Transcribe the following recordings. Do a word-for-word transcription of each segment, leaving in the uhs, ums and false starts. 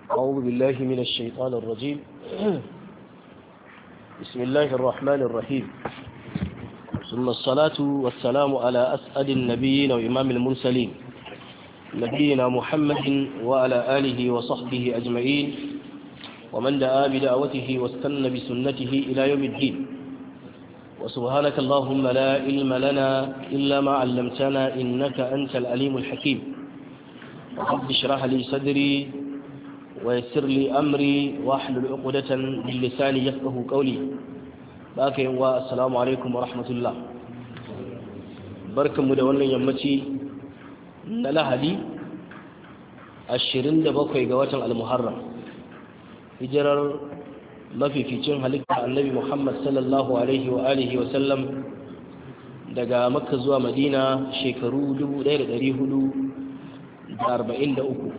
أعوذ بالله من الشيطان الرجيم. بسم الله الرحمن الرحيم. ثم الصلاة والسلام على أسعد النبيين وإمام المرسلين نبينا محمد وعلى آله وصحبه أجمعين ومن دعا بدعوته واستنى بسنته إلى يوم الدين. وسبحانك اللهم لا علم لنا إلا ما علمتنا إنك أنت العليم الحكيم. رب اشرح لي صدري ويسر لي أمري واحلل عقدة من لساني يفقهوا قولي. باقي والسلام عليكم ورحمة الله. barkanmu da wannan yammaci na Lahadi ashirin da bakwai ga watan Al-Muharram, hijirar mafificin halitta Annabi Muhammad sallallahu alaihi wa alihi wa sallam daga Makka zuwa Madina shekaru dubu ɗaya da ɗari hudu da arba'in da uku,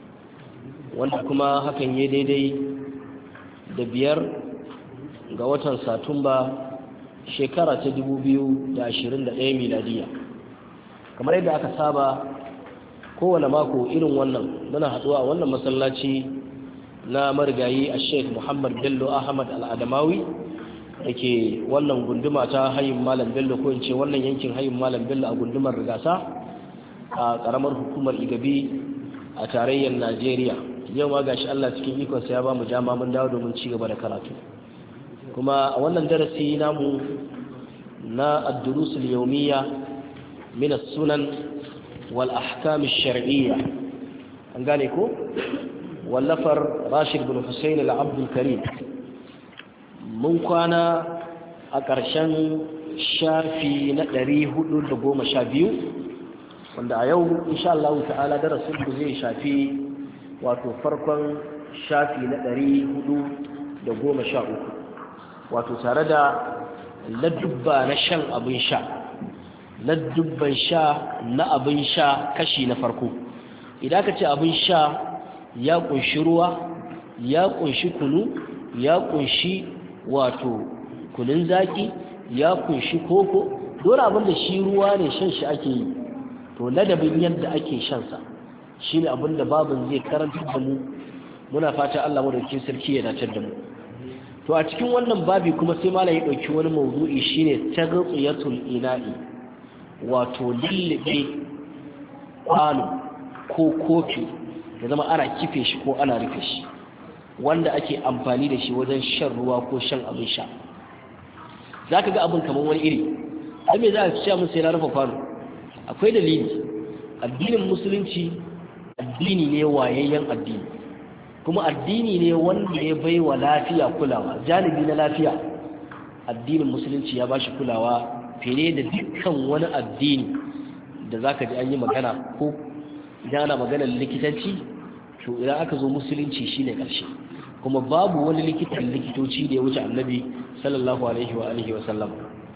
wanda kuma hakan ya daidai da biyar ga watan Satumba shekara ta dubu biyu da ashirin da ɗaya miladiya. Kamar yadda aka saba kowane mako irin wannan muna haɗuwa a wannan masallaci na marigayi a Sheikh Muhammad Bello Ahmad Al-Adamawi da ke wannan gunduma ta hayin Malam Bello, ko in ce wannan yankin hayin Malam Bello a gundumar Rigasa a ƙaramar hukumar Igabi a tarayyar Najeriya. Yau ma gashi Allah cikin ikonsa ya ba mu jama mun dawo domin ci gaba da karatu, kuma a wannan darasi namu na ad-durus al-yawmiyya min as-sunan wal ahkam ash-shar'iyya, an gane ko, wallafar Rashid bin Hussein al-Abd al-Karim. Mun kwana a ƙarshen shafi na ɗari hudu da goma sha biyu, wanda a yau insha Allah ta'ala darasin ku zai shafi wato farkon shafi na ɗari hudu da goma sha uku, wato tare da ladubba na shan abin sha, ladubban sha na abin sha kashi na farko. Idan ka ce abin sha ya kunshi ruwa, ya kunshi kunu, ya kunshi wato kunun zaki, ya kunshi koko, dole abin da shi ruwa ne shan shi ake yi, to ladabin yadda ake shansa shi ne abin da babin zai karanta da mu. Muna fata Allah madaukakin sarki ya dace da mu. To a cikin wannan babi kuma sai malam ya dauki wani mawdu'i shine taghtiyatul ina'i, wato lillibe kwano ko kofi da zama ana kife shi ko ana rufe shi, wanda ake amfani da shi wajen shan ruwa ko shan abin sha. Zaka ga abin kamar wani iri, ai me za a ce mun sai na rufe kwano? Akwai dalili. Addinin musulunci addini ne wayayyen addini, kuma addini ne wanda ya bai wa lafiya kulawa, janibi na lafiya addinin musulunci ya bashi kulawa fiye da dukkan wani addini da zaka ji an yi magana, ko idan ana maganar likitanci to idan aka zo musulunci shine karshe, kuma babu wani likitan likitoci da ya wuce annabi sallallahu alaihi wa alihi wa sallam.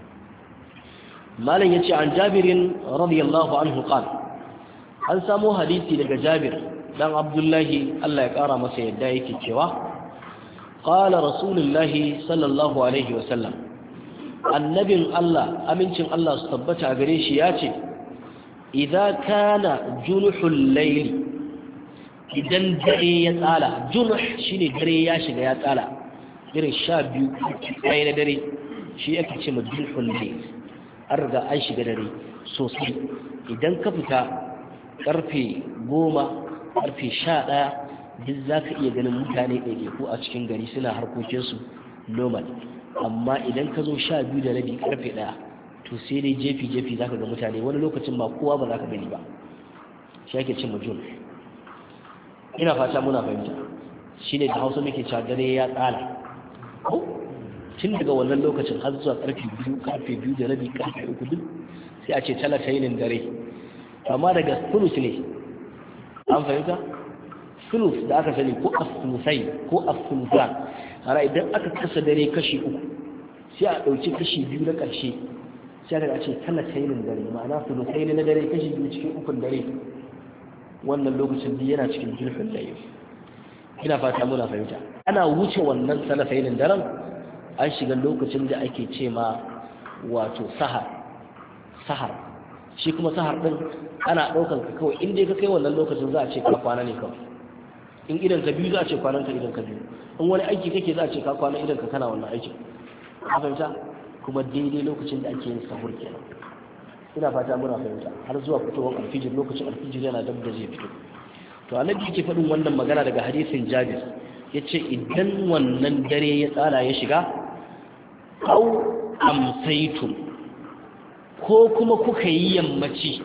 malam yace an Jabirin radiyallahu anhu qala, an samu hadisi daga Jabir dan Abdullahi Allah ya kara masa yadda yake cewa qala rasulullahi sallallahu alaihi wasallam, annabin Allah amincin Allah su tabbata gare shi yace idza kana junuhul layl, idan dare ya tsala, junuh shine dare ya shiga ya tsala, irin sha biyu kai na dare shi yake ce junuhul layl, an riga an shiga dare sosai. Idan ka fita karfe goma, karfe sha ɗaya, duk za ka iya ganin mutane ɗaiɗaiku a cikin gari suna harkokinsu normal, amma idan ka zo sha biyu da rabi karfe ɗaya, to sai dai jefi-jefi za ka ga mutane, wani lokacin ba kowa ba za ka gani ba. shi ake cin mujun. Ina fata muna fahimta. Shi ne da Hausa muke cewa dare ya tsala, tun daga wannan lokacin har zuwa karfe biyu, karfe biyu da rabi, karfe uku, duk sai a ce talatainin dare. Amma daga sulus ne, an fahimta? Sulus da aka sani ko as-sulusai ko as-sulusan, ana idan aka kasa dare kashi uku sai a ɗauki kashi biyu na ƙarshe sai aka ce talatainin dare, ma'ana sulusai na dare kashi biyu cikin ukun dare. Wannan lokacin da yana cikin julfin layi. Ina fata muna fahimta. Ana wuce wannan talatainin daren an shiga lokacin da ake ce ma wato sahar sahar shi kuma sahar din ana daukan ka kawai inda ka kai wannan lokacin za a ce ka kwana ne kawai, in idan ka biyu za a ce kwanan ka idan ka biyu, in wani aiki kake za a ce ka kwana idan ka kana wannan aikin, ka fahimta? kuma daidai lokacin da ake yin sahur kenan. ina fata muna fahimta har zuwa fitowar alfijir, lokacin alfijir yana dab da zai fito. to annabi yake faɗin wannan magana daga hadisin Jabir, yace idan wannan dare ya tsara ya shiga, au amsaitum, ko kuma kuka yi yammaci.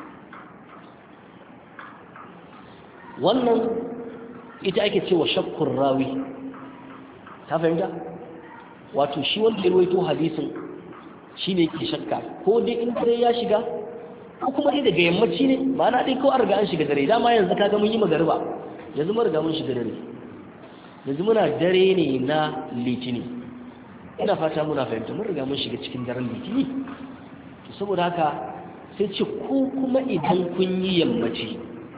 wannan ita ake cewa shakkun rawi, ta fahimta? wato shi wanda ya ruwaito hadisin shi ne ke shakka, ko dai in dare ya shiga ko kuma dai daga yammaci ne, ba na dai ko an riga an shiga dare. dama yanzu kaga mun yi magariba, yanzu mun riga mun shiga dare, yanzu muna dare ne na litini. ina fata muna fahimta, mun riga mun shiga cikin daren litini. to saboda haka sai ce ko kuma idan kun yi yammaci,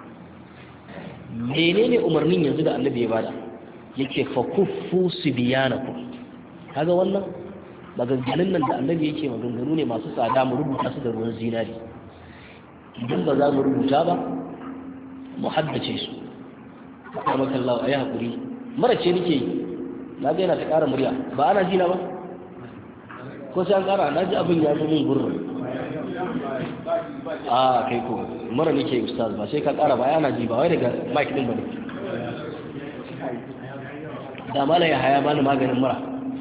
menene umarnin yanzu da annabi ya bada? yake fa kuffu sibyanakum. kaga wannan maganganun nan da annabi yake maganganu ne masu tsada, mu rubuta su da ruwan zinari. idan ba za mu rubuta ba mu haddace su. kuma kallawa ayi hakuri, mara ce nake yi, na ga yana ta ƙara murya, ba ana ji na ba ko sai an ƙara? na ji abin ya zo min gurrin. a kai ko mara nake ustaz, ba sai ka ƙara ba, yana ji ba wai daga mic din bane. da mala ya haya bani maganin mura.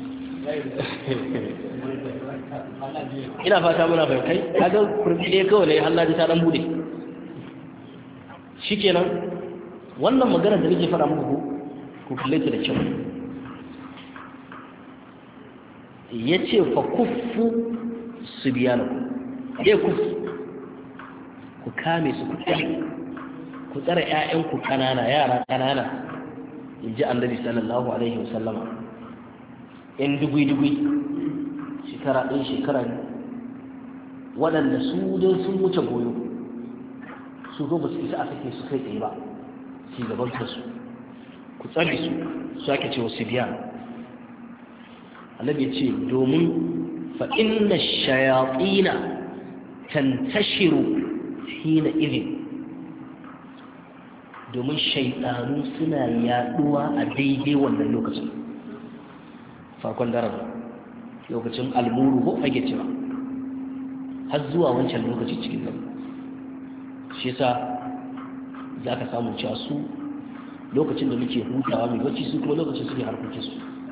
ina fata muna bai kai kaga kurbi ɗaya kawai ne Allah ta dan bude shikenan. wannan magana da nake faɗa muku ku kalle ta da kyau. yace fa kuffu subyanakum, dai kuffu ku kame su, ku tsare ku tsare ƴaƴanku kanana, yara kanana, inji annabi sallallahu alaihi wasallama. in dugui-dugui shekara ɗin shekara ne, waɗanda su dai sun wuce goyo, su zo ba su isa a sake su kai tsaye ba, su gaban kansu, ku tsare su, su ake cewa su biya. annabi ya ce domin fa inna shayatina tantashiru hina idin, domin shaidanu suna yaduwa a daidai wannan lokacin, farkon daren, lokacin almuru ko ake cewa, har zuwa wancan lokaci cikin nan. shi yasa za ka samu cewa su lokacin da muke hutawa mai bacci, su kuma lokacin suke harkokinsu,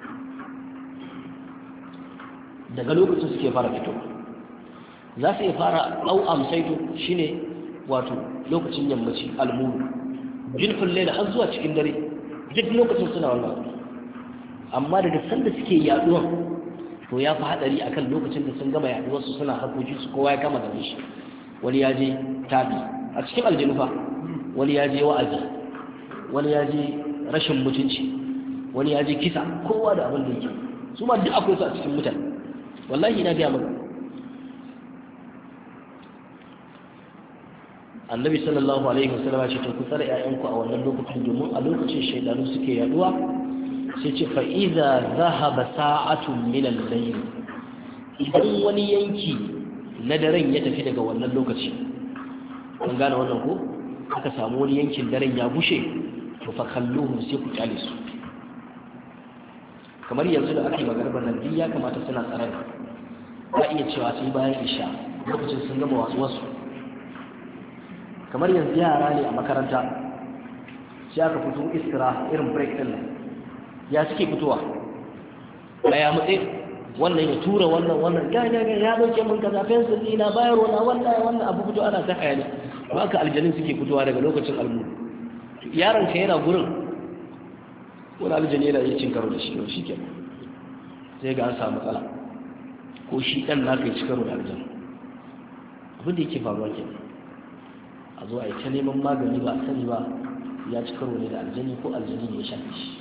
daga lokacin suke fara fito. za su iya fara au amsaitu, shine wato lokacin yammaci almuru, jinfin laila har zuwa cikin dare, duk lokacin suna wannan. amma daga sanda suke yaduwa to ya fi hadari akan lokacin da sun gama yaduwar su suna harkokin su, kowa ya kama da shi. wani ya je tabi a cikin aljinufa, wani ya je wa'azi, wani ya je rashin mutunci, wani ya je kisa, kowa da abin da yake. su ma duk akwai su a cikin mutane, wallahi ina ga maka. annabi sallallahu alaihi wasallam ya ce to ku tsare ƴaƴanku a wannan lokacin, domin a lokacin shaydanu suke yaduwa. sai ce fa idza zahaba sa'atun min al-layl, idan wani yanki na daren ya tafi daga wannan lokaci, kun gane wannan ko, aka samu wani yankin daren ya bushe, to fa kalluhum, sai ku kyale su. kamar yanzu da ake magarbar nan ya kamata suna tsare, ba iya cewa sai bayan isha, lokacin sun gama wasu wasu. kamar yanzu yara ne a makaranta, sai aka fito istira irin break din nan, ya suke fitowa daya mutse, wannan ya tura wannan, wannan ga ga ga ya dauke mun kaza fensil ina bayarwa na wannan wannan abu fito ana ta hayani. ba ka aljanin suke fitowa daga lokacin almu. yaron ka yana gurin, wani aljani yana yin cin karo da shi, shi ke sai ga an samu matsala, ko shi ɗan naka yi ci karo da aljani. abin da yake faruwa ke a zo a yi ta neman magani ba a sani ba ya ci karo ne da aljani ko aljani ne ya shafi shi.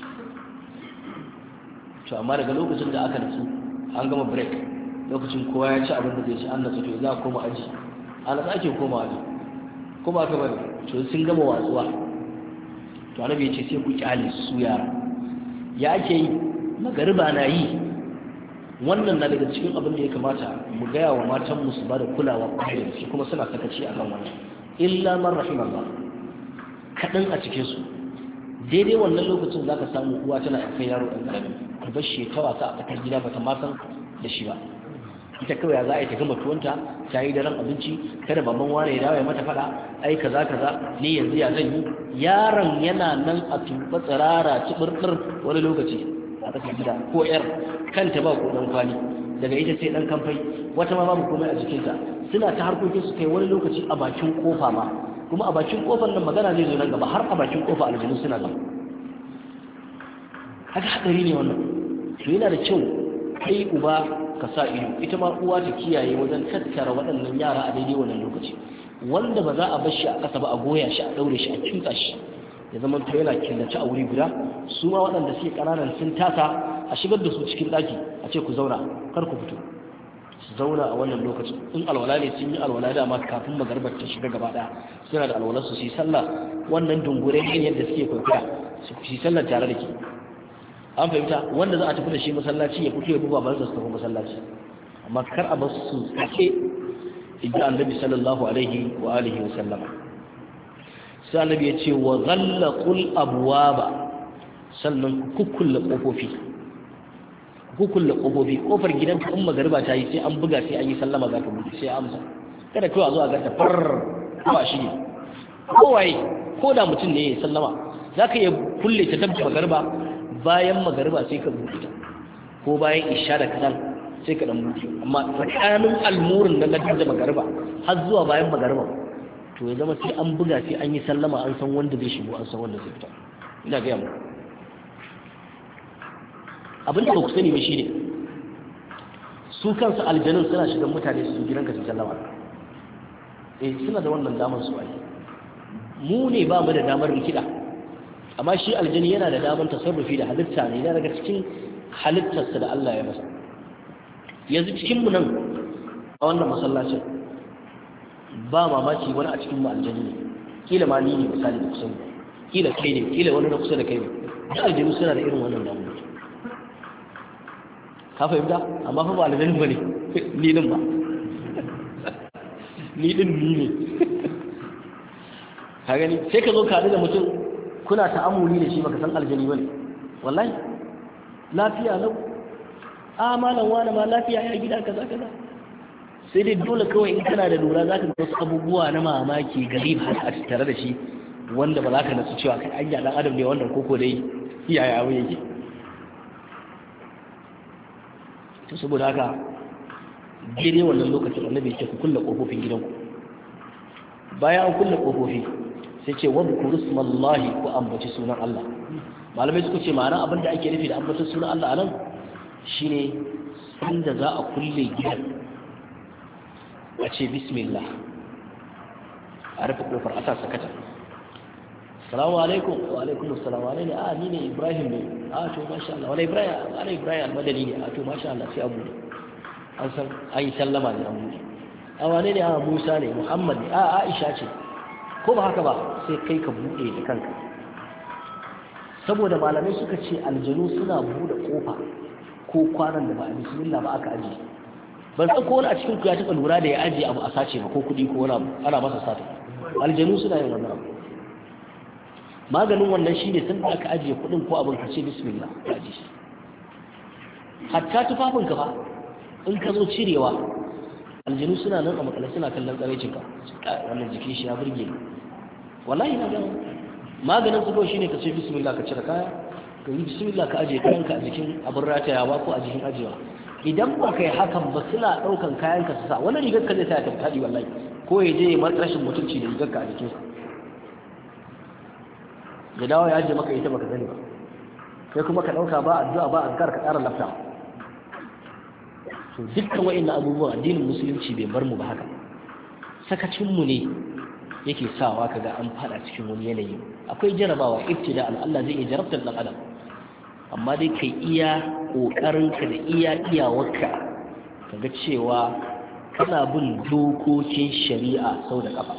to amma daga lokacin da aka nasu, an gama break, lokacin kowa ya ci abin da zai ci, an nasu, to za a koma aji, a nasu ake koma aji, ko ba ka bari, to sun gama watsuwa. to annabi ya ce sai ku kyale su yara. ya ake yi? magariba na yi, wannan na daga cikin abin da ya kamata mu gaya wa matanmu su ba da kulawa kwarai da shi, kuma suna sakaci akan wannan, illa man rahimallah, kaɗan a cikinsu. daidai wannan lokacin za ka samu uwa tana kai yaro ɗan ƙarami ta bar shi ta wasa a tsakar gida ba ta ma san da shi ba ita kawai ya za a yi ta gama tuwanta ta yi daren abinci kada babban wane ya dawo ya mata faɗa ai kaza kaza ni yanzu ya zan yi yaron yana nan a tuba tsirara cibirdin wani lokaci a tsakar gida ko yar kanta ba ko dan kwali daga ita sai dan kamfai wata ma babu komai a jikinta suna ta harkokin su kai wani lokaci a bakin kofa ma kuma a bakin kofar nan magana zai zo nan gaba har a bakin kofa aljanu suna nan haka hadari ne wannan to yana da kyau kai uba ka sa ido ita ma uwa ta kiyaye wajen tattara waɗannan yara a daidai wannan lokaci wanda ba za a bar shi a ƙasa ba a goya shi a daure shi a kintsa shi ya zama to yana killace a wuri guda su ma waɗanda suke ƙananan sun tasa a shigar da su cikin ɗaki a ce ku zauna kar ku fito su zauna a wannan lokacin in alwala ne sun yi alwala dama kafin magarbar ta shiga gaba ɗaya suna da alwalar su su yi sallah wannan dungure ne yadda suke kwaikwaya su yi sallah tare da ke an fahimta wanda za a tafi da shi masallaci ya fito ya buba ban su tafi masallaci amma kar a bar su sake idan annabi sallallahu alaihi wa alihi wa sallama sai annabi ya ce wa ghallaqul abwaba sannan kukkulle kofofi kukkulle kofofi kofar gidanka in magariba ta yi sai an buga sai an yi sallama za ka buɗe sai amsa kada kawai a zo a ga ta far ko a shige kowaye ko da mutum ne ya sallama za ka iya kulle ta dabba magariba bayan magariba sai ka buɗe ta ko bayan isha da kadan sai ka dan buɗe amma tsakanin almurin na ladin da magariba har zuwa bayan magariba to ya zama sai an buga sai an yi sallama an san wanda zai shigo an san wanda zai fita ina ga mu abin da ba ku sani ba shine su kansu aljanun suna shigan mutane su gidanka su sallama eh suna da wannan damar su ai mu ne ba mu da damar rikida amma shi aljani yana da damar tasarrufi da halitta ne yana daga cikin halittarsa da Allah ya masa yanzu cikin mu nan a wannan masallacin ba mamaki wani a cikin mu aljani ne kila ma ni ne misali da kusan kila kai ne kila wani na kusa da kai ne da aljanu suna da irin wannan damar ka fahimta amma fa ba aljani bane ni din ba ni din ni ne ka gani sai ka zo ka da mutum kuna ta'amuli da shi baka san aljani bane wallahi lafiya lau a malam wani ma lafiya ya gida kaza kaza sai dai dole kawai in kana da lura zaka ga wasu abubuwa na mamaki garib har a tare da shi wanda ba za ka nasu cewa kai anya dan adam ne wannan koko dai yaya abu yake to saboda haka daidai wannan lokacin annabi ya ce ku kulle kofofin gidanku bayan an kulle kofofi sai ce wa bukuru smallahi ku ambaci sunan Allah malamai suka ce ma'ana abinda ake nufi da ambacin sunan Allah a nan shine inda za a kulle gidan a ce bismillah a rufe kofar a sa sakata salamu alaikum wa alaikum assalamu alaikum a ni ne Ibrahim ne a to masha Allah wala Ibrahim wala Ibrahim almadani ne a to masha Allah sai abu an san an yi sallama ne an buɗe a wane ne a Musa ne Muhammad ne a Aisha ce ko ba haka ba sai kai ka buɗe da kanka saboda malamai suka ce aljanu suna buɗe kofa ko kwanan da ba a bismillah ba aka aje ban san ko wani a cikin ku ya taɓa lura da ya aje abu a sace ba ko kuɗi ko wani abu ana masa sata aljanu suna yin wannan abu maganin wannan shine sun da aka aje kuɗin ko abin ka ce bismillah ka aje shi hatta tufafin ka fa in ka zo cirewa aljanu suna nan a makale suna kallon tsaraicinka wannan jikin shi ya burge ni wallahi na gano maganin su shine ka ce bismillah ka cire kaya ka yi bismillah ka aje kayanka a jikin abin ratayawa ko a jikin ajewa idan ba kai hakan ba suna daukan kayanka su sa wani rigar ka zai sa ya tafi wallahi ko ya je mar rashin mutunci da rigar ka a jikinsa da dawo ya aje maka ita baka sani ba sai kuma ka dauka ba addu'a ba azkar ka tsara lafta to dukkan wa'annan abubuwan addinin musulunci bai bar mu ba haka sakacin mu ne yake sawa kaga an fada cikin wani yanayi akwai jarabawa ibtida Allah zai iya jarabtar dan adam amma dai kai iya kokarin ka da iya iyawarka kaga cewa kana bin dokokin shari'a sau da kafa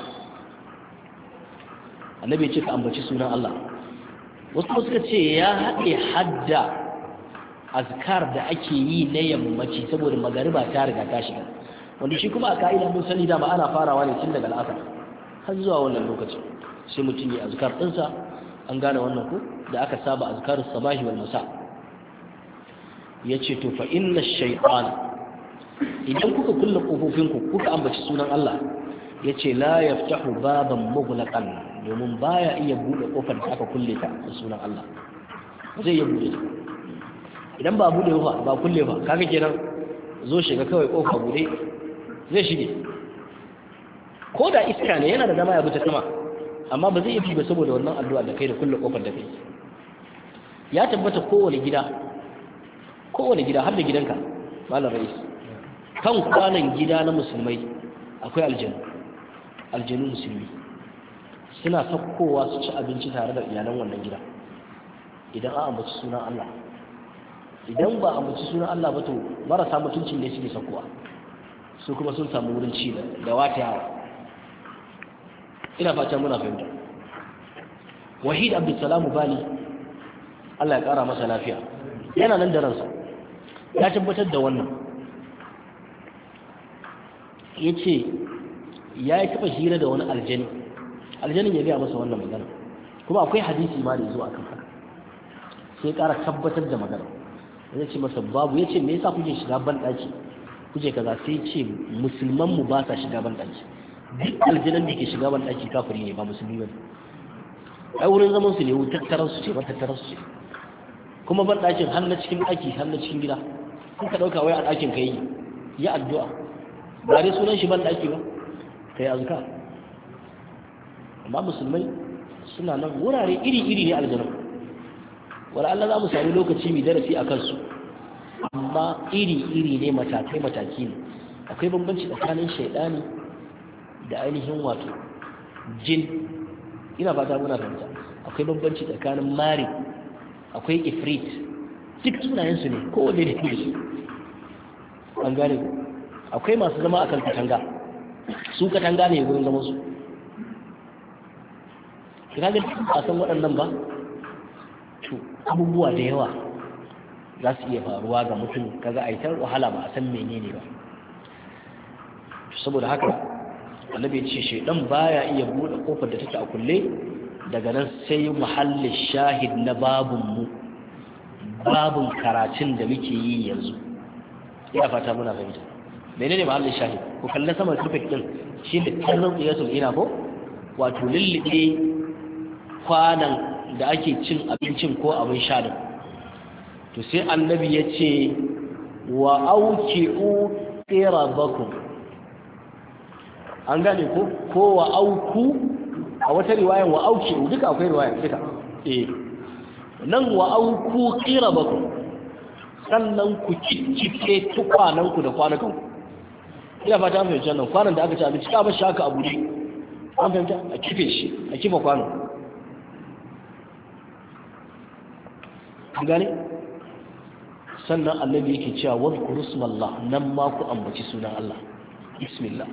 annabi ya ce ka ambaci sunan Allah wasu suka ce ya haɗe hadda azkar da ake yi na yammaci saboda magariba ta riga ta shiga wanda shi kuma a ka'ida mun sani dama ana farawa ne tun daga al'asar har zuwa wannan lokaci sai mutum ya azkar ɗinsa an gane wannan ku da aka saba azkarus sabahi wal masa yace to fa inna shaytan idan kuka kulle kofofinku kuka ambaci sunan Allah yace la yaftahu baban mughlaqan domin baya iya bude kofar da aka kulle ta da sunan Allah zai iya bude idan ba bude ba ba kulle ba kaga kenan zo shiga kawai kofa bude zai shige ko da iska ne yana da dama ya buta sama amma ba zai yi ba saboda wannan addu'a da kai da kulle kofar da kai ya tabbata kowane gida kowane gida har da gidanka malam rais kan kwanan gida na musulmai akwai aljanu aljanu musulmi suna sakkowa su ci abinci tare da iyalan wannan gida idan an ambaci sunan Allah idan ba ambaci sunan Allah ba to marasa mutuncin ne suke sakkowa su kuma sun samu wurin ci da wata yawa ina fata muna fahimta wahid abdulsalam bali Allah ya kara masa lafiya yana nan da ransa ya tabbatar da wannan yace ya yi taba hira da wani aljani aljanin ya gaya masa wannan magana kuma akwai hadisi ma da yazo akan haka sai ya kara tabbatar da magana ya ce masa babu ya ce me yasa kuke shiga ban daki kuje kaza sai ce musulman mu ba sa shiga ban daki duk aljanan da ke shiga ban daki kafiri ne ba musulmi ba ai wurin zaman su ne tattaran su ce ba tattaran su ce kuma ban dakin har na cikin daki har na cikin gida kun ka dauka wai a dakin kai ya addu'a ba dai sunan shi ban daki ba kai azka amma musulmai suna nan wurare iri-iri ne aljanna wala Allah za mu sami lokaci mai darasi a kansu amma iri-iri ne matakai-mataki ne akwai bambanci tsakanin shaidani da ainihin wato jin ina fata muna fahimta akwai bambanci tsakanin mari akwai ifrit duk sunayensu ne kowane da ke an gane ku akwai masu zama a kan katanga su katanga ne wurin zaman su kira ga a san waɗannan ba to abubuwa da yawa za su iya faruwa ga mutum kaga aitar wahala ba a san menene ba saboda haka annabi ya ce shaidan baya iya bude kofar da take a kulle daga nan sai muhallin shahid na babun mu babun karatun da muke yi yanzu ina fata muna fahimta menene muhallin shahid ku kalla sama topic din shi da tarrun iyasul ina ko wato lillibe kwanan da ake cin abincin ko abin sha din to sai annabi ya ce wa auki'u qirabakum an gane ko ko wa auku a wata riwayan wa auki'u duka akwai riwaya duka eh nan wa auku qirabakum sannan ku kiccice tukwanan ku da kwanakan ina fata mai jannan kwanan da aka ci abinci ka bar shi haka abu ne an fahimta a kife shi a kifa kwanan gane sannan annabi yake cewa wadhkuru ismallah nan ma ku ambaci sunan Allah bismillah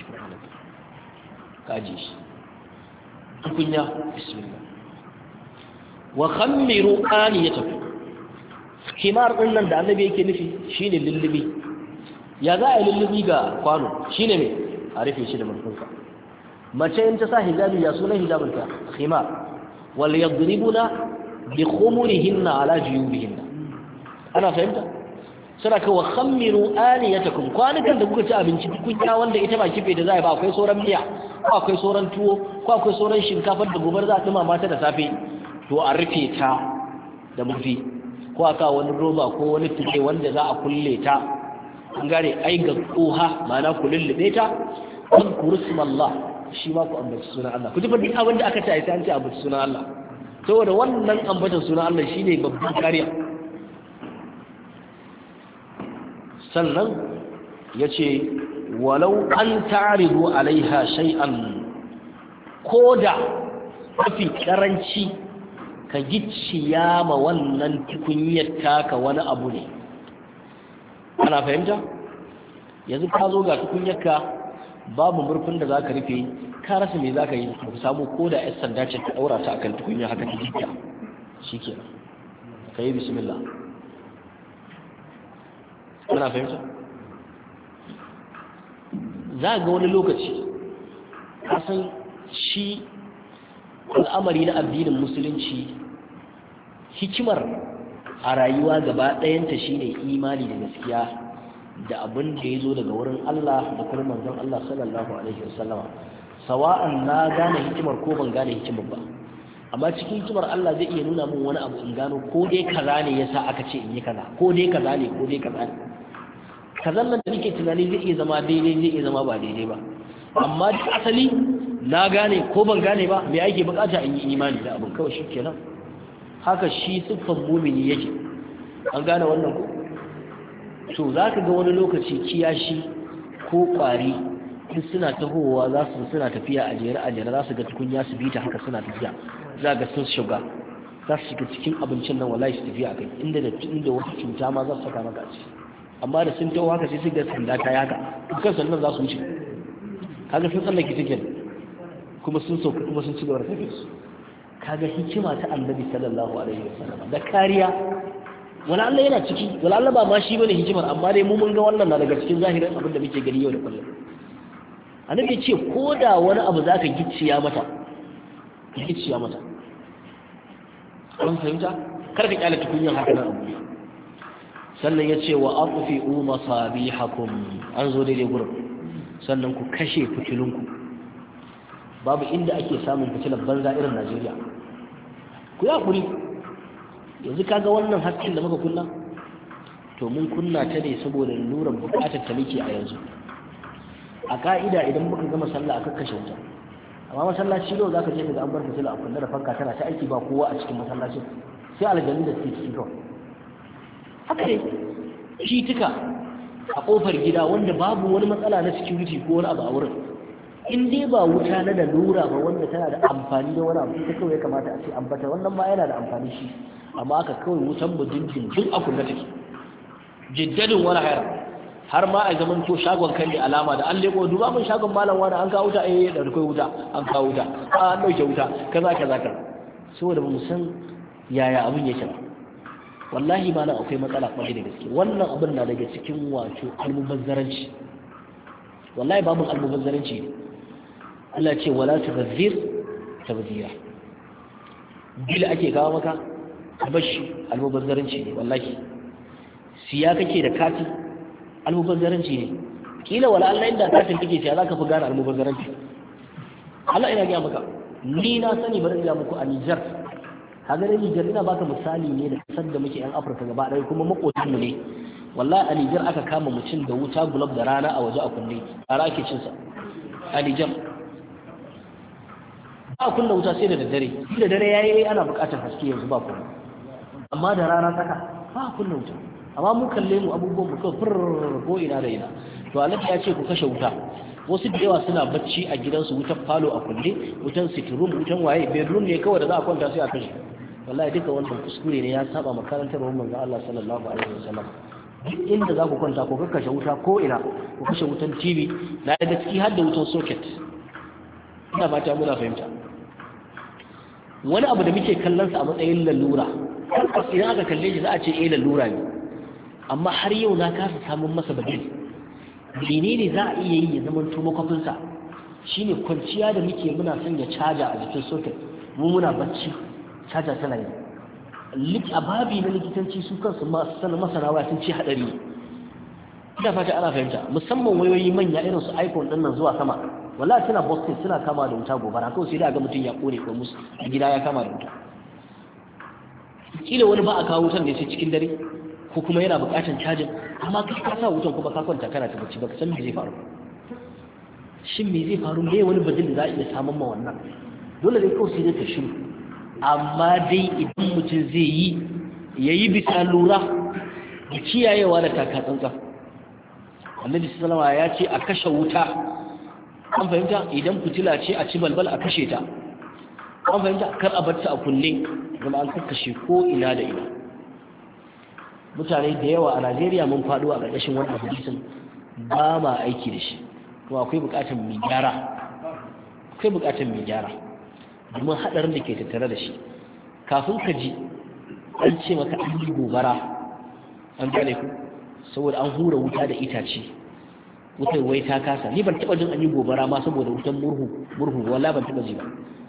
kaji shi kunya bismillah wa khammiru aniyatakum kimar din nan da annabi yake nufi shine lullubi ya za a yi lullubi ga kwano shine me a rufe shi da murfinsa mace in ta sa hijabi ya sunan hijabinta khimar wal yadribuna bi khumurihinna ala juyubihinna ana fahimta suna kawo khammiru aniyatakum kwanukan da kuka ci abinci kunya wanda ita ba kife da za a ba akwai sauran miya ko akwai sauran tuwo ko akwai sauran shinkafar da gobar za a dumama ta da safe to a rufe ta da murfi ko aka wani roba ko wani tuke wanda za a kulle ta an gane ai ga koha ma'ana ku lullube ta an kurusmallah shi ma ku ambaci sunan Allah ku ji fa duk abin da aka ce sai an ce ambaci sunan Allah saboda wannan ambatan sunan Allah shine babban kariya sannan yace walau an ta'ridu alaiha shay'an koda mafi karanci ka gicciya ma wannan tukunyar taka wani abu ne ana fahimta yanzu ka zo ga tukunyarka babu murfin da zaka rufe ka rasa me zaka yi ka samu koda yar sanda ce ka daura ta akan tukunya haka ta gicciya shikenan kai bismillah ana fahimta za ga wani lokaci ka san shi al'amari na addinin musulunci hikimar a rayuwa gaba ɗayanta shine imani da gaskiya da abin da ya zo daga wurin Allah da kuma manzon Allah sallallahu alaihi wasallama sawa'an na gane hikimar ko ban gane hikimar ba amma cikin hikimar Allah zai iya nuna min wani abu in gano ko dai kaza ne yasa aka ce in yi kaza ko dai kaza ne ko dai kaza ne kazan nan da nake tunani zai iya zama daidai zai iya zama ba daidai ba amma da asali na gane ko ban gane ba me ake bukata in yi imani da abin kawai shikenan haka shi siffan mumini yake an gane wannan ko to zaka ga wani lokaci kiyashi ko kwari duk suna tahowa za su suna tafiya a jere a jere za su ga tukunya su bi ta haka suna tafiya za ga sun shiga za su shiga cikin abincin nan wallahi su tafiya akai inda da inda wata cuta ma za su saka maka a ciki amma da sun taho haka sai su ga sanda ta yaka dukkan sannan za su wuce kaga sun tsallake tikin kuma sun sauka kuma sun ci gaba da tafiya su kaga hikima ta annabi sallallahu alaihi wasallam da kariya wala Allah yana ciki wala Allah ba ma shi bane hikimar amma dai mu mun ga wannan na daga cikin zahirin abin da muke gani yau da kullum annabi ce ko da wani abu zaka gicciya mata gicciya mata an fahimta kar ka kyale tukunyan haka nan abu sannan ya ce wa aqfi'u masabihakum an zo daidai gurin sannan ku kashe fitilunku babu inda ake samun fitilar banza irin Najeriya ku ya kuri yanzu kaga wannan hasken da muka kunna to mun kunna ta ne saboda lura bukatar ta muke a yanzu a ka'ida idan muka gama sallah aka kashe wuta amma masallaci yau zaka je ka ga an bar fitila a kunna da fanka tana ta aiki ba kowa a cikin masallacin sai aljanni da suke cikin kawai haka ne shi tuka a kofar gida wanda babu wani matsala na security ko wani abu a wurin in dai ba wuta na da lura ba wanda tana da amfani da wani abu ita kawai ya kamata a ce ambata wannan ma yana da amfani shi amma aka kawai wutan bujinjin duk a kunna take jiddadin wani hayar har ma a zaman to shagon kan ne alama da an leko duba mun shagon malam wani an kawo wuta eh da kai wuta an kawo wuta an dauke wuta kaza kaza kaza saboda ba mu san yaya abin yake ba wallahi ma nan akwai matsala kwarai da gaske wannan abin na daga cikin wato almubazzaranci wallahi babu almubazzaranci Allah ce wala tubazzir tabzira bil ake kawo maka bashi almubazzaranci ne wallahi siya kake da kati almubazzaranci ne kila wala Allah inda katin kake siya zaka fi gane almubazzaranci Allah ina ga maka ni na sani bari ina muku a Niger kaga da Niger ina baka misali ne da kasar da muke yan Afirka gaba ɗaya kuma makotan mu ne wallahi a Niger aka kama mutum da wuta gulab da rana a waje a kunne a rake cin sa a Niger ba kunna wuta sai da daddare da dare yayi ana buƙatar haske yanzu ba kuma amma da rana tsaka ba kunna wuta amma mu kalle mu abubuwan mu kawai fur ko ina da ina to Allah ya ce ku kashe wuta wasu da yawa suna bacci a gidansu wutar falo a kulle wutan sitting room wutan waye bedroom ne kawai da za a kwanta sai a kashe wallahi duka wannan kuskure ne ya saba makarantar manzon Allah sallallahu alaihi wasallam duk inda za ku kwanta ko kashe wuta ko ina ku kashe wutan T V na da ciki har da wutan socket ina fata muna fahimta wani abu da muke kallon sa a matsayin lalura idan aka kalle shi za a ce eh lalura ne amma har yau na kasa samun masa badali menene za a iya yi ya zama to makwafin sa shine kwanciya da muke muna sanya caja a jikin socket mu muna bacci caja tana yi lik ababi na likitanci su kansu masana masana waya sun ce hadari ina fata ana fahimta musamman wayoyi manya irin su iPhone din nan zuwa sama wallahi suna busting suna kama da wuta gobara kawai sai da ga mutum ya kone ko musu gida ya kama da wuta kila wani ba a kawo wutan ne sai cikin dare ko kuma yana buƙatar cajin amma kai ka sa wutan kuma ka kwanta kana ta bacci baka san me zai faru shin me zai faru me wani badin da za a iya samun ma wannan dole dai kawai sai ta shiru amma dai idan mutum zai yi yayi bisa lura da kiyayewa da takatsantsa annabi sallallahu alaihi wasallam ya ce a kashe wuta an fahimta idan fitila ce a ci balbal a kashe ta an fahimta kar a bar ta a kunne kuma an kakkashe ko ina da ina mutane da yawa a Najeriya mun faɗo a ƙarƙashin wannan hadisin ba ma aiki da shi kuma akwai buƙatar mu gyara akwai buƙatar mu gyara domin haɗarin da ke tattare da shi kafin ka ji an ce maka an yi gobara an gane ku saboda an hura wuta da itace wutar wai ta kasa ni ban taɓa jin an yi gobara ma saboda wutan murhu murhu wala ban taɓa ji ba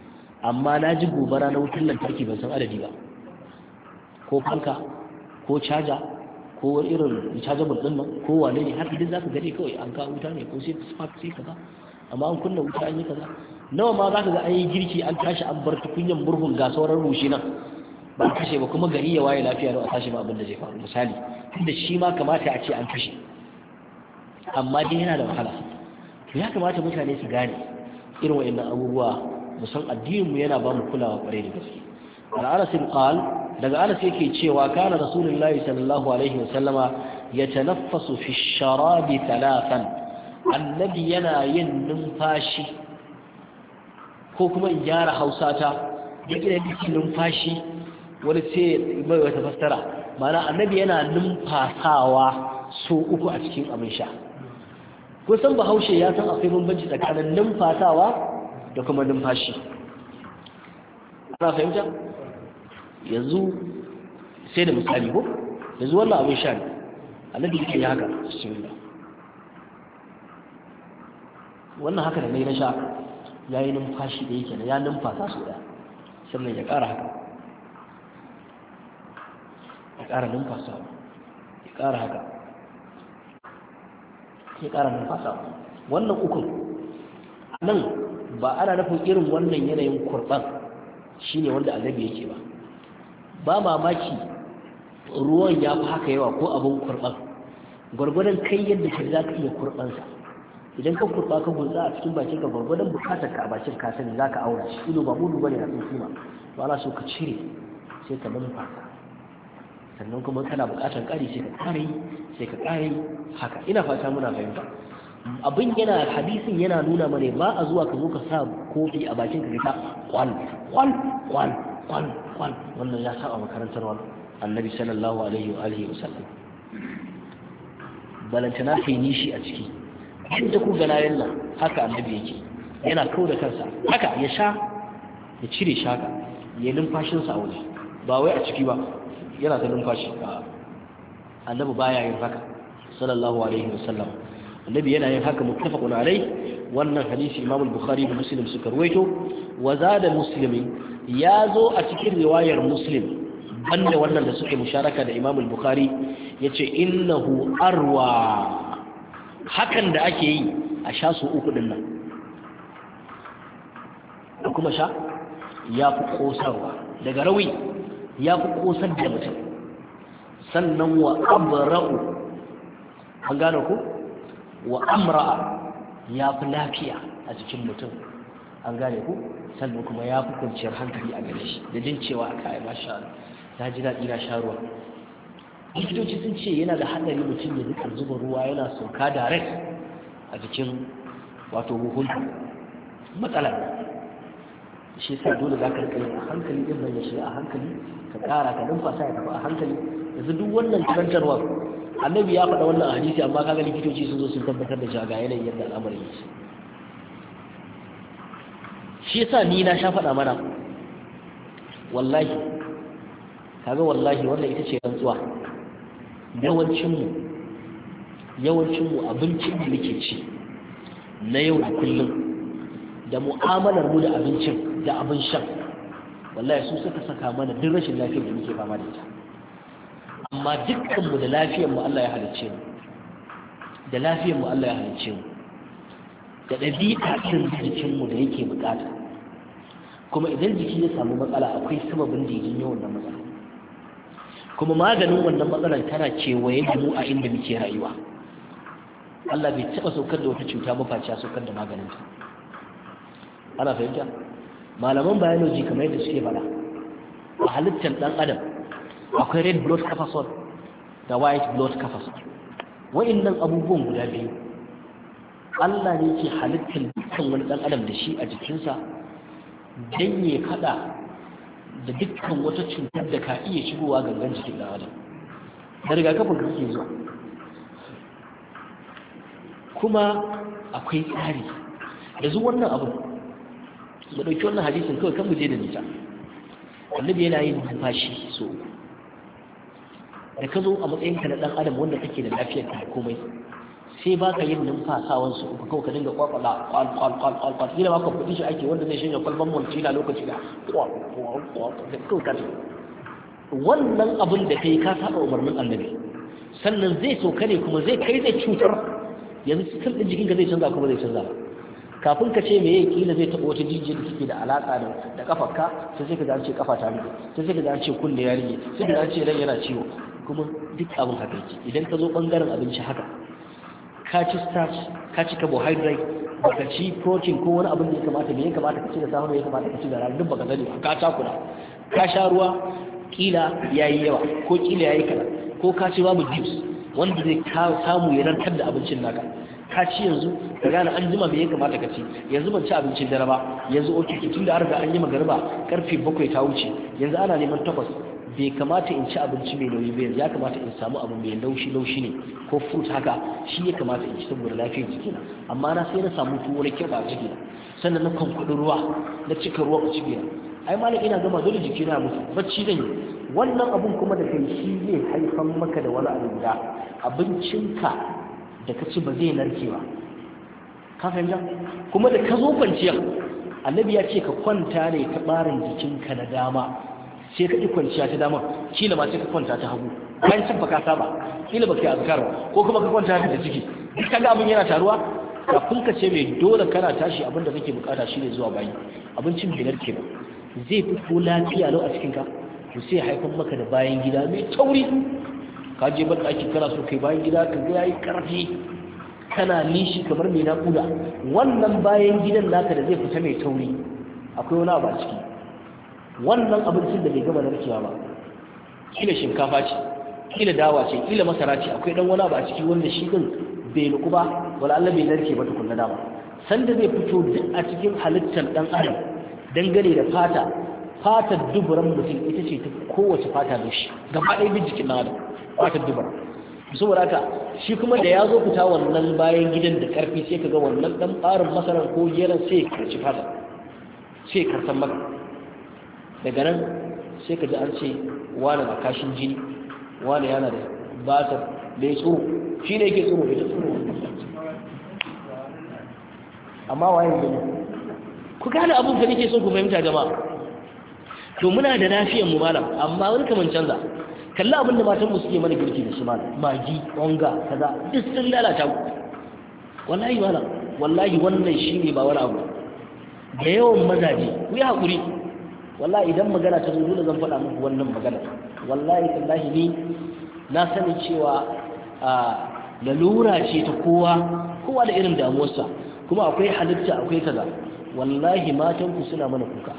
amma na ji gobara na wutar lantarki ban san adadi ba, ko fanka ko caja ko irin rechargeable din nan ko wane ne, haka duk zaka gani kawai an kawo wuta ne ko sai spark sai kaza, amma an kunna wuta an yi kaza. Nawa ma zaka ga an yi girki an tashi an bar tukunyan murhun ga sauran rushi nan ba kashe ba, kuma gari ya waye lafiya da a tashi ba abin da zai faru misali, tunda shi ma kamata a ce an kashe, amma dai yana da wahala. To ya kamata mutane su gane irin wa'annan abubuwa, musan addinin mu yana ba mu kulawa kwarai da gaske. Al-Anas qal daga Anas yake cewa kana Rasulullahi sallallahu alaihi wasallama yatanaffasu fi sharabi thalathan, annabi yana yin numfashi, ko kuma in gyara hausata da yake numfashi wani ce mai wata fassara, mana annabi yana numfasawa so uku a cikin abin sha. Kusan bahaushe ya san akwai bambanci tsakanin numfasawa da kuma numfashi, ana fahimta? Yanzu sai da misali ko yanzu wannan abin sha ne annabi yake yi haka bismillah, wannan haka da mai na sha ya yi numfashi da yake na ya numfasa su daya, sannan ya ƙara haka ya ƙara numfasa, ya ƙara haka ya ƙara numfasa. Wannan ukun nan ba ana nufin irin wannan yanayin kurban shine wanda annabi yake ba, ba mamaki ruwan ya fi haka yawa ko abin kurban gwargwadon kai yadda shi za ka iya kurbansa. Idan ka kurba ka gulza a cikin bakin ka gwargwadon bukatar ka a bakin ka sani za ka aura shi, ido ba mudu bane a tsinci ma, ba ana so ka cire sai ka numfasa, sannan kuma kana bukatar ƙari sai ka ƙare sai ka ƙare haka. Ina fata muna fahimta. Abin yana hadisin yana nuna mana ba a zuwa ka zo ka sa kofi a bakin ka ka kwal kwal kwal kwal kwal, wannan ya saba makarantar annabi sallallahu alaihi wa alihi wasallam. Balantana kai nishi a ciki yadda ku gana yalla haka annabi yake, yana kau da kansa haka ya sha ya cire shaka ya numfashinsa a waje, ba wai a ciki ba yana da numfashi. Annabi baya yin haka sallallahu alaihi wasallam. Annabi yana yin haka muttafaqun alai. Wannan hadisi Imam al-Bukhari da Muslim suka ruwaito. Wa zada Muslim, ya zo a cikin riwayar Muslim banda wannan da suke musharaka da Imam al-Bukhari, yace innahu arwa, hakan da ake yi a sha su uku din nan da kuma sha ya fi kosarwa daga rawi, ya fi kosar da mutum, sannan wa abra'u, an gane ku, wa amra'a, ya fi lafiya a jikin mutum, an gane ku, sannan kuma ya fi kwanciyar hankali a gare shi da jin cewa aka yi masha na ji daɗi na sha ruwa. Likitoci sun ce yana da haɗari mutum ya rika zuba ruwa yana sauka direct a jikin wato huhun matsala, shi sa dole za ka rika yin a hankali ɗin nan ya shiga a hankali, ka ƙara ka numfasa ya tafi a hankali. Yanzu duk wannan karantarwa annabi ya faɗa wannan hadisi, amma kaga likitoci sun zo sun tabbatar da cewa ga yanayin yadda al'amarin yake. Shi yasa ni na sha faɗa mana wallahi, kaga wallahi wannan ita ce rantsuwa. Yawancinmu yawancinmu abincin da muke ci na yau da kullum da mu'amalar mu da abincin da abin shan, wallahi su suka saka mana duk rashin lafiyar da muke fama da ita. Amma dukkanmu da lafiyarmu Allah ya halicce mu, da lafiyarmu Allah ya halicce mu, da ɗabi'a irin jikinmu da yake bukata. Kuma idan jiki ya samu matsala akwai sababin da ya janyo wannan matsala, kuma maganin wannan matsalar tana kewaye da mu a inda muke rayuwa. Allah bai taɓa saukar da wata cuta ba face ya saukar da maganin ta. Ana fahimta? Malaman biology kamar yadda suke faɗa, a halittar ɗan adam akwai red blood corpuscle da white blood corpuscle. Wa'innan abubuwan guda biyu Allah ne ke halittar dukkan wani ɗan adam da shi a jikinsa don ya faɗa da dukkan wata cutar da ka iya shigowa gangan jikin ɗan adam, da rigakafin ka suke zuwa. Kuma akwai tsari yanzu wannan abu, mu ɗauki wannan hadisin kawai kan mu je da nisa. Annabi yana yin numfashi so da ka zo a matsayinka na ɗan adam wanda kake da lafiyar ka komai, sai ba ka yin numfasawan su uku kawai ka dinga kwakwala kwal kwal kwal kwal kwal ina ma competition ake wanda zai shanya kwalban multina lokaci da kwal kwal kwal kawai ka wannan abin da kai ka saba umarnin annabi sannan zai so kare kuma zai kai zai cutar yanzu cikin din jikinka zai canza kuma zai canza kafin ka ce meye kila zai taɓa wata jijiyar da take da alaka da da kafarka sai sai ka ga an ce kafa ta rike sai sai ka ga an ce kunne ya rike sai ka ga an ce ran yana ciwo kuma duk abin haka yake idan ka zo bangaren abinci haka ka ci starch ka ci carbohydrate baka ci protein ko wani abin da ya kamata me ya kamata ka ci da safe ya kamata ka ci da rana duk baka sani ka takura ka sha ruwa kila yayi yawa ko kila yayi kaza ko ka ci babu juice wanda zai samu ya rantar da abincin naka ka ci yanzu ka gane an jima me ya kamata ka ci yanzu ban ci abincin dare ba yanzu oke tun da an riga an yi magariba karfe bakwai ta wuce yanzu ana neman takwas bai kamata in ci abinci mai nauyi ba ya kamata in samu abu mai laushi laushi ne ko fruit haka shi ya kamata in ci saboda lafiyar jikina amma na sai na samu tuwo na kyau a jikina sannan na kwankwaɗi ruwa na cika ruwa a cikina ai malam ina gama dole jikina mutu bacci zan yi wannan abun kuma da kai shi zai haifan maka da wani abu da abincinka da ka ci ba zai narke ba ka fahimta kuma da ka zo kwanciya annabi ya ce ka kwanta ne ta barin jikinka na dama sai ka ƙi kwanciya ta dama kila ma sai ka kwanta ta hagu bayan can ka saba kila ba ka yi azkar ba ko kuma ka kwanta da ciki duk kaga abin yana taruwa kafin ka ce mai dole kana tashi abin da kake bukata shine zuwa bayi abincin bai narke ba zai fito lafiya lau a cikin ka to sai haifar maka da bayan gida mai tauri ka je ban ɗaki kana so kai bayan gida ka ga yayi karfi kana nishi kamar mai naƙuda wannan bayan gidan naka da zai fita mai tauri akwai wani abu a ciki wannan abincin da bai gama narkewa ba kila shinkafa ce kila dawa ce kila masara ce akwai dan wani abu a ciki wanda shi din bai nuku ba wala Allah bai narke ba tukunna dama sanda zai fito duk a cikin halittar dan adam dangane da fata fatar duburan mutum ita ce ta kowace fata da shi gaba ɗaya bin jikin ɗan adam fatar dubura saboda haka shi kuma da ya zo fita wannan bayan gidan da ƙarfi sai ka ga wannan ɗan ɓarin masarar ko geran sai ya karci fata sai ya karsan maka daga nan sai ka ji an ce wani na kashin jini wani yana da basar da ya tsoro shi ne yake tsoro ita tsoro amma waye gani ku gane abin da nake so ku fahimta jama'a to muna da lafiyar mu malam amma wani kaman canza kalli abin da matan mu suke mana girki da shi malam magi onga kaza duk sun lalata ku wallahi malam wallahi wannan shine ba wani abu da yawan mazaje ku yi hakuri wallahi idan magana ta zo dole zan faɗa muku wannan magana wallahi tallahi ni na sani cewa a lalura ce ta kowa kowa da irin damuwarsa kuma akwai halitta akwai kaza wallahi matan ku suna mana kuka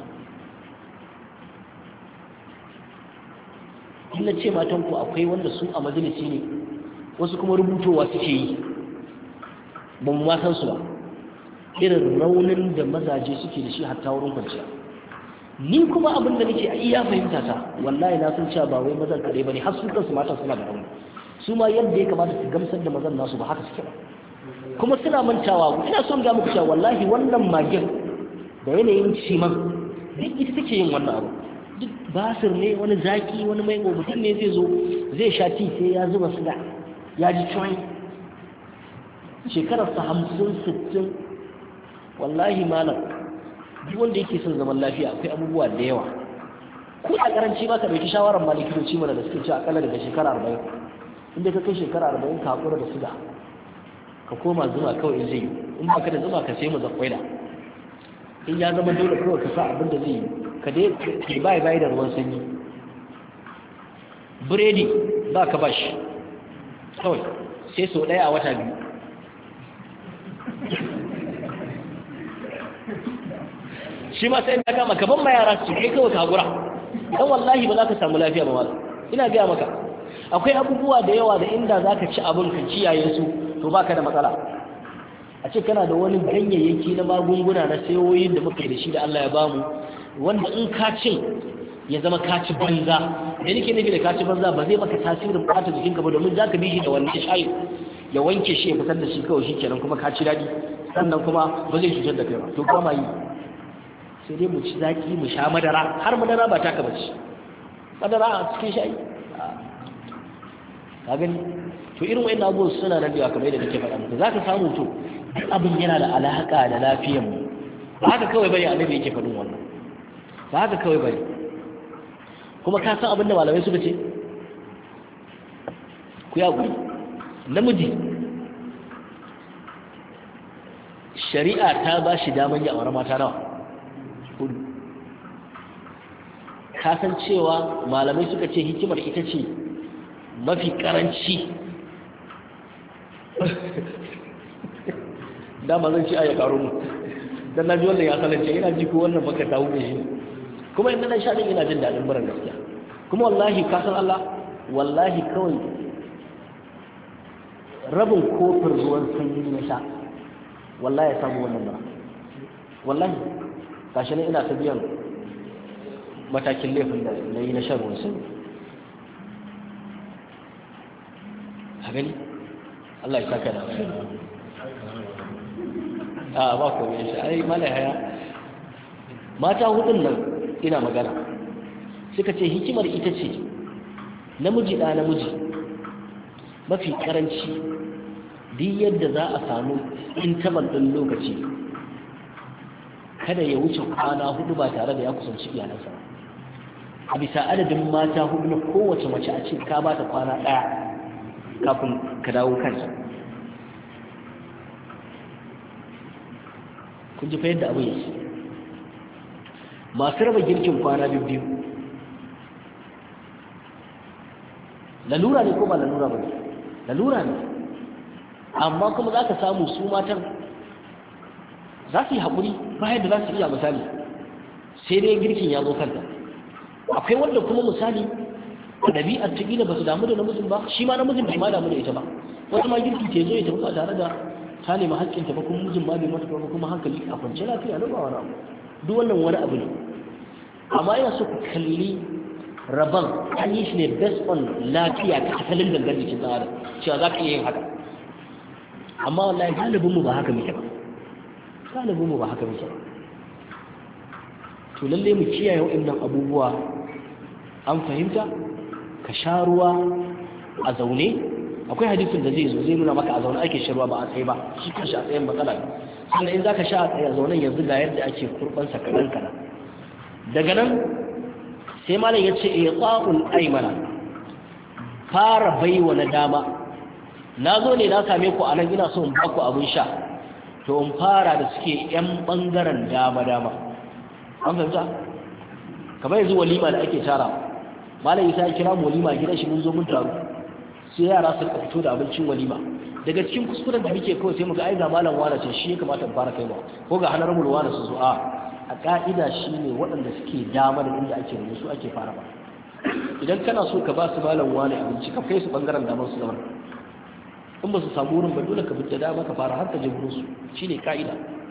ina ce matan ku akwai wanda su a majalisi ne wasu kuma rubutowa suke yi ba mu ma san su ba irin raunin da mazaje suke da shi hatta wurin kwanciya ni kuma abin da nake a iya fahimta ta wallahi na san cewa ba wai mazan kare bane har su kansu matan suna da rauni su ma yadda ya kamata su gamsar da mazan nasu ba haka suke ba kuma suna mantawa ina son ga muku cewa wallahi wannan magin da yanayin ciman duk ita take yin wannan abu duk basir ne wani zaki wani mai mutum ne zai zo zai sha ti sai ya zuba suga ya ji ciwon shekarar sa hamsin sittin wallahi malam duk wanda yake son zaman lafiya akwai abubuwa da yawa ko a karanci ba ka dauki shawarar malikoci mana da suke ci akalla daga shekara arba'in inda ka kai shekara arba'in ka hakura da suga ka koma zuma kawai in zai yi in ba ka da zuma ka sai mu zakwaida in ya zama dole kawai ka sa abin da zai yi ka dai ke bai bai da ruwan sanyi biredi ba ka bashi kawai sai sau ɗaya a wata biyu shi ma sai ka kama kaban ma yara su kai kawai kagura dan wallahi ba za ka samu lafiya ba wala ina gaya maka akwai abubuwa da yawa da inda za ka ci abin ka kiyaye su to baka da matsala a ce kana da wani ganyayyaki na magunguna na sayoyin da muka yi da shi da Allah ya bamu wanda in ka cin ya zama ka ci banza da nake nufi da ka ci banza ba zai maka tasirin ɓata jikinka ba domin za ka bi shi da wannan shayi ya wanke shi ya fitar da shi kawai shi kenan kuma ka ci daɗi sannan kuma ba zai cutar da kai ba to kuma yi sai dai mu ci zaki mu sha madara har madara ba taka bace madara a cikin shayi ka gani to irin wayannan abubuwan suna nan da kamar yadda kake faɗa muku zaka samu to duk abin yana da alaka da lafiyar mu ba haka kawai bane annabi yake faɗin wannan ba haka kawai bane kuma ka san abin da malamai suka ce ku ya guri namiji shari'a ta ba shi daman ya aure mata nawa hudu kasancewa malamai suka ce hikimar ita ce mafi karanci dama zan ci a ya karo mu don na ji wannan ya sanance ina ji ko wannan baka ta hudu shi kuma inda na shaɗin ina jin daɗin barin gaskiya kuma wallahi kasan Allah wallahi kawai rabin kofin ruwan sanyi na sha wallahi ya samu wannan ba wallahi gashi ne ina ta biyan matakin laifin da na yi na shan ruwan sanyi a gani Allah ya saka da a ba ko yin shi ai mala haya mata hudun nan ina magana suka ce hikimar ita ce namiji da namiji mafi karanci duk yadda za a samu intaban ɗin lokaci kada ya wuce kwana hudu ba tare da ya kusanci iyalansa a bisa adadin mata hudu na kowace mace a ce ka ba ta kwana ɗaya kafin ka dawo kansa kun ji fa yadda abin yake masu raba girkin kwana biyu lalura ne ko ba lalura ba ne lalura ne amma kuma za ka samu su matan za su yi haƙuri bayan da za su iya misali sai dai girkin ya zo kanta akwai wanda kuma misali a ɗabi'ar ta gina ba su damu da namijin ba shi ma namijin bai ma damu da ita ba wata ma girki ke zo ya tafi ba tare da ta nemi haƙƙinta ba kuma mijin ma bai mata ba kuma hankali a kwance lafiya na ba wani abu duk wannan wani abu ne amma ina so ku kalli rabon an yi shi ne based on lafiya ta asalin gangar jikin ɗan adam cewa za ka iya yin haka amma wallahi galibinmu ba haka muke ba galibinmu ba haka muke ba to lalle mu kiyaye waɗannan abubuwa an fahimta ka sha ruwa a zaune akwai hadisin da zai zo zai nuna maka a zaune ake shan ruwa ba a tsaye ba shi kanshi a tsayen matsala ne sannan in za ka sha a tsaye a zaunen yanzu ga yadda ake kurbansa kaɗan kaɗan daga nan sai malam ya ce iqa'ul aymana fara baiwa na dama na zo ne na same ku a nan ina so in ba ku abin sha to in fara da suke yan bangaren dama dama an fahimta kamar yanzu walima da ake tara malam isa ya kira mu walima gidan shi mun zo mun taru sai yara su fito da abincin walima daga cikin kuskuren da muke kawai sai muga ai ga malam wala ce shi ya kamata in fara kai ma ko ga honorable wala su zo a a ka'ida shine waɗanda suke dama da inda ake rubutu su ake fara ba idan kana so ka ba su malam wala abinci ka kai su bangaren damar su zaman in ba su samu wurin ba dole ka bi da dama ka fara har ka je wurin su shine ka'ida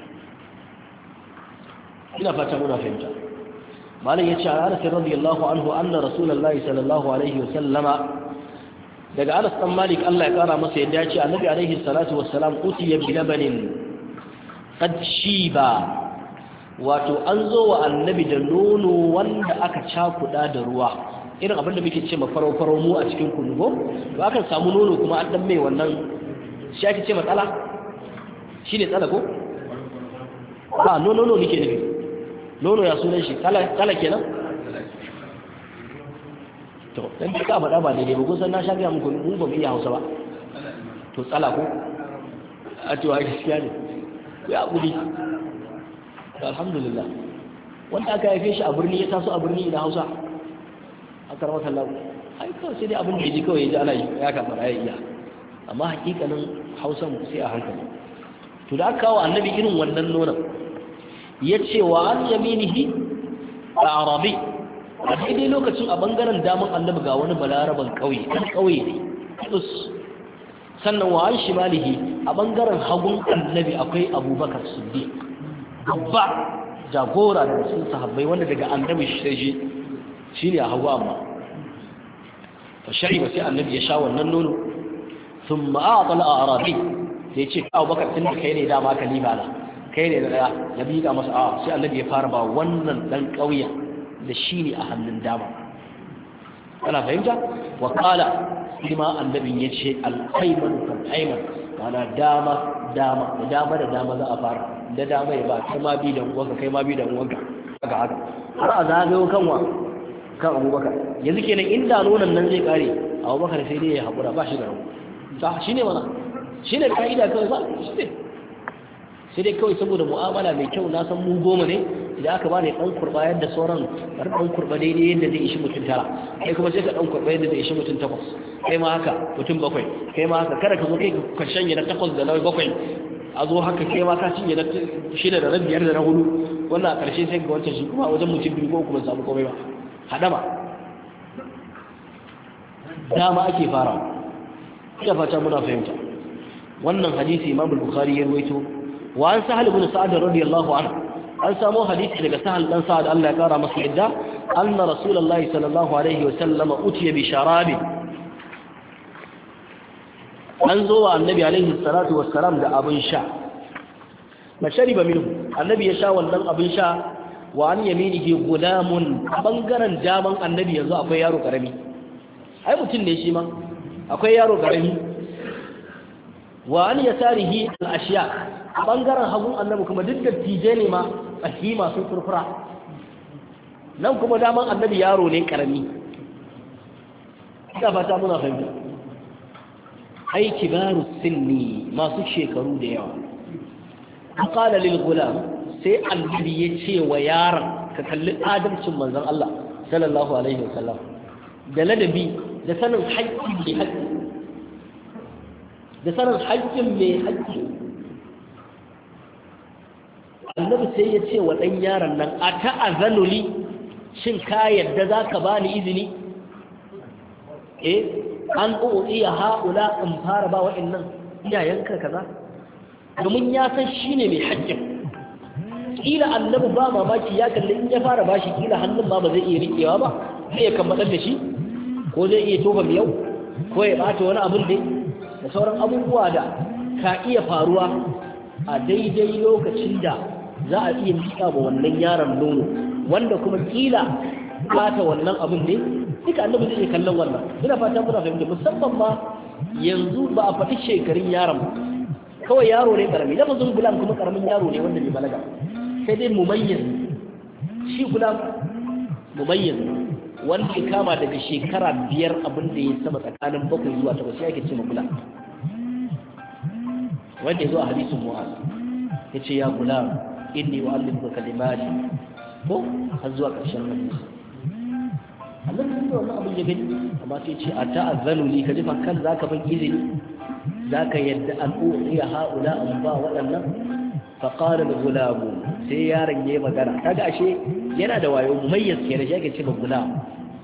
ina fata muna fahimta malam yace a Anas radiyallahu anhu anna rasulullahi sallallahu alaihi wa sallama daga Anas dan Malik Allah ya kara masa yadda ya ce annabi alaihi salatu wassalam utiya bi labanin qad shiba wato an zo wa annabi da nono wanda aka cakuda da ruwa irin abinda muke ce ma farau farau mu a cikin kunugo to aka samu nono kuma an dan mai wannan shi ake ce matsala shine tsala ko a nono nono nake nufi nono ya sunan shi kala kala kenan to dan da ka faɗa ba daidai ba kun san na sha ga muku mu ba mu iya Hausa ba to tsala ko a to ai gaskiya ne ya gudi alhamdulillah wanda aka haife shi a birni ya taso a birni da Hausa aka rawa kallahu ai kawai sai dai abin da yaji kawai yaji ana yi ya ka fara ya iya amma hakikanin Hausa mu sai a hankali to da aka kawo annabi irin wannan nonon yace wa an yaminihi arabi a daidai lokacin a bangaren daman annabi ga wani balaraban kauye kan kauye ne kudus sannan wa an shimalihi a bangaren hagun annabi akwai abubakar siddiq babba jagora da cikin sahabbai wanda daga annabi shi shine a hagu amma fa shariba sai annabi ya sha wannan nono thumma a'ta al-arabi sai ce abubakar tun da kai ne dama kalifa na kai ne da ya biga masa a sai annabi ya fara ba wannan dan kauyen da shi ne a hannun dama ana fahimta wa qala kuma annabin yace al-ayman fal ayman ana dama dama da dama da dama za a fara da dama ya ba kai ma bi da uwanka kai ma bi da uwanka haka haka har a zagayo kanwa kan Abubakar yanzu kenan inda nonon nan zai kare Abubakar sai dai ya hakura ba shi da rawa ta shine mana shine kaida kawai ba shine sai dai kawai saboda mu'amala mai kyau na san mu goma ne idan aka bani dan kurba yadda sauran har dan kurba daidai yadda zai ishi mutum tara kai kuma sai ka dan kurba yadda zai ishi mutum takwas kai ma haka mutum bakwai kai ma haka kada ka zo kai ka shanye na takwas da na bakwai a zo haka kai ma ka cinye na shida da na biyar da na hudu wannan a ƙarshe sai ga wancan shi kuma wajen mutum biyu ko kuma samu komai ba hadama dama ake fara ina fata muna fahimta wannan hadisi Imam Bukhari ya rawaito wa an Sahal ibn Sa'd radiyallahu anhu an samu hadisi daga Sahal dan Sa'd Allah ya kara masa yadda anna Rasulullahi sallallahu alaihi wa sallam utiya bi sharabi an zo wa annabi alaihi salatu wassalam da abin sha mashariba minhu annabi ya sha wannan abin sha wa an yaminihi gulamun bangaren daman annabi yanzu akwai yaro karami ai mutum ne shi ma akwai yaro karami wa an yasarihi al-ashya bangaren hagun annabi kuma duk dattijai ne ma tsahi masu furfura nan kuma daman annabi yaro ne karami ina fata muna fahimta ai kibaru sinni masu shekaru da yawa qala lil gulam sai annabi ya ce wa yaron ka kalli adalcin manzon Allah sallallahu alaihi wasallam da ladabi da sanin haƙƙi mai haƙƙi da sanin haƙƙin mai haƙƙi annabi sai ya ce wa ɗan yaron nan a ta'azanuli shin ka yadda za ka ba ni izini eh an iya haula in fara ba wa'annan iyayenka kaza domin ya san shine mai haƙƙin kila annabi ba mamaki ya kalli in ya fara bashi kila hannun ba ba zai iya riƙewa ba zai iya kambatar da shi ko zai iya toba miyau ko ya bata wani abin dai da sauran abubuwa da ka iya faruwa a daidai lokacin da za a iya miƙa wa wannan yaron nono wanda kuma kila bata wannan abin ne duka annabi zai iya kallon wannan ina fata muna fahimta musamman ma yanzu ba a faɗi shekarun yaron kawai yaro ne karami lafazin gulam kuma karamin yaro ne wanda bai balaga sai dai mumayyiz shi gulam mumayyiz wanda ya kama daga shekara biyar abin da ya sama tsakanin bakwai zuwa takwas ya ke ce ma gulam wanda ya zo a hadisin mu'az ya ce ya gulam inni wa'allimuka kalimati ko har zuwa ƙarshen hadisi Allah ya yi wannan abin ya gani amma sai ce a ta'azzanu li ka ji kan zaka ban izini zaka yadda an uqiya haula an ba waɗannan fa qala al-gulam sai yaron yayi magana kaga ashe yana da wayo mumayyiz kenan shi ake ce gulam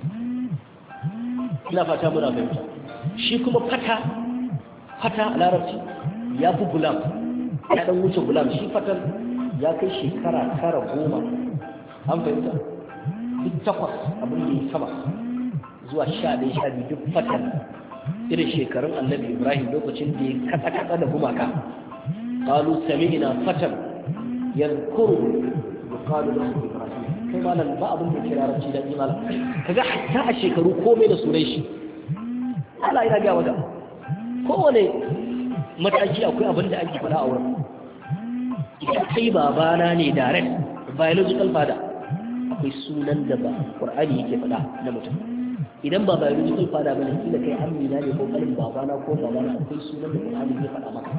ina fata muna fahimta shi kuma fata fata a larabci ya fi gulam ya dan wuce gulam shi fatan ya kai shekara tara goma an fahimta duk takwas abin da ya sama zuwa sha ɗaya sha biyu duk fatan irin shekarun annabi ibrahim lokacin da ya kasa-kasa da gumaka qalu sami'na fatan yadhkuru yuqalu lahu ibrahim kai malam ba abin da ke larabci da imala kaga hatta a shekaru komai da sunan shi Allah ya ga maka kowane mataki akwai abin da ake faɗa a wurin idan kai babana ne direct biological father akwai sunan da ba Qur'ani yake faɗa na mutum idan ba biological father bane kila kai amina ne ko kalin babana ko babana akwai sunan da Qur'ani yake faɗa maka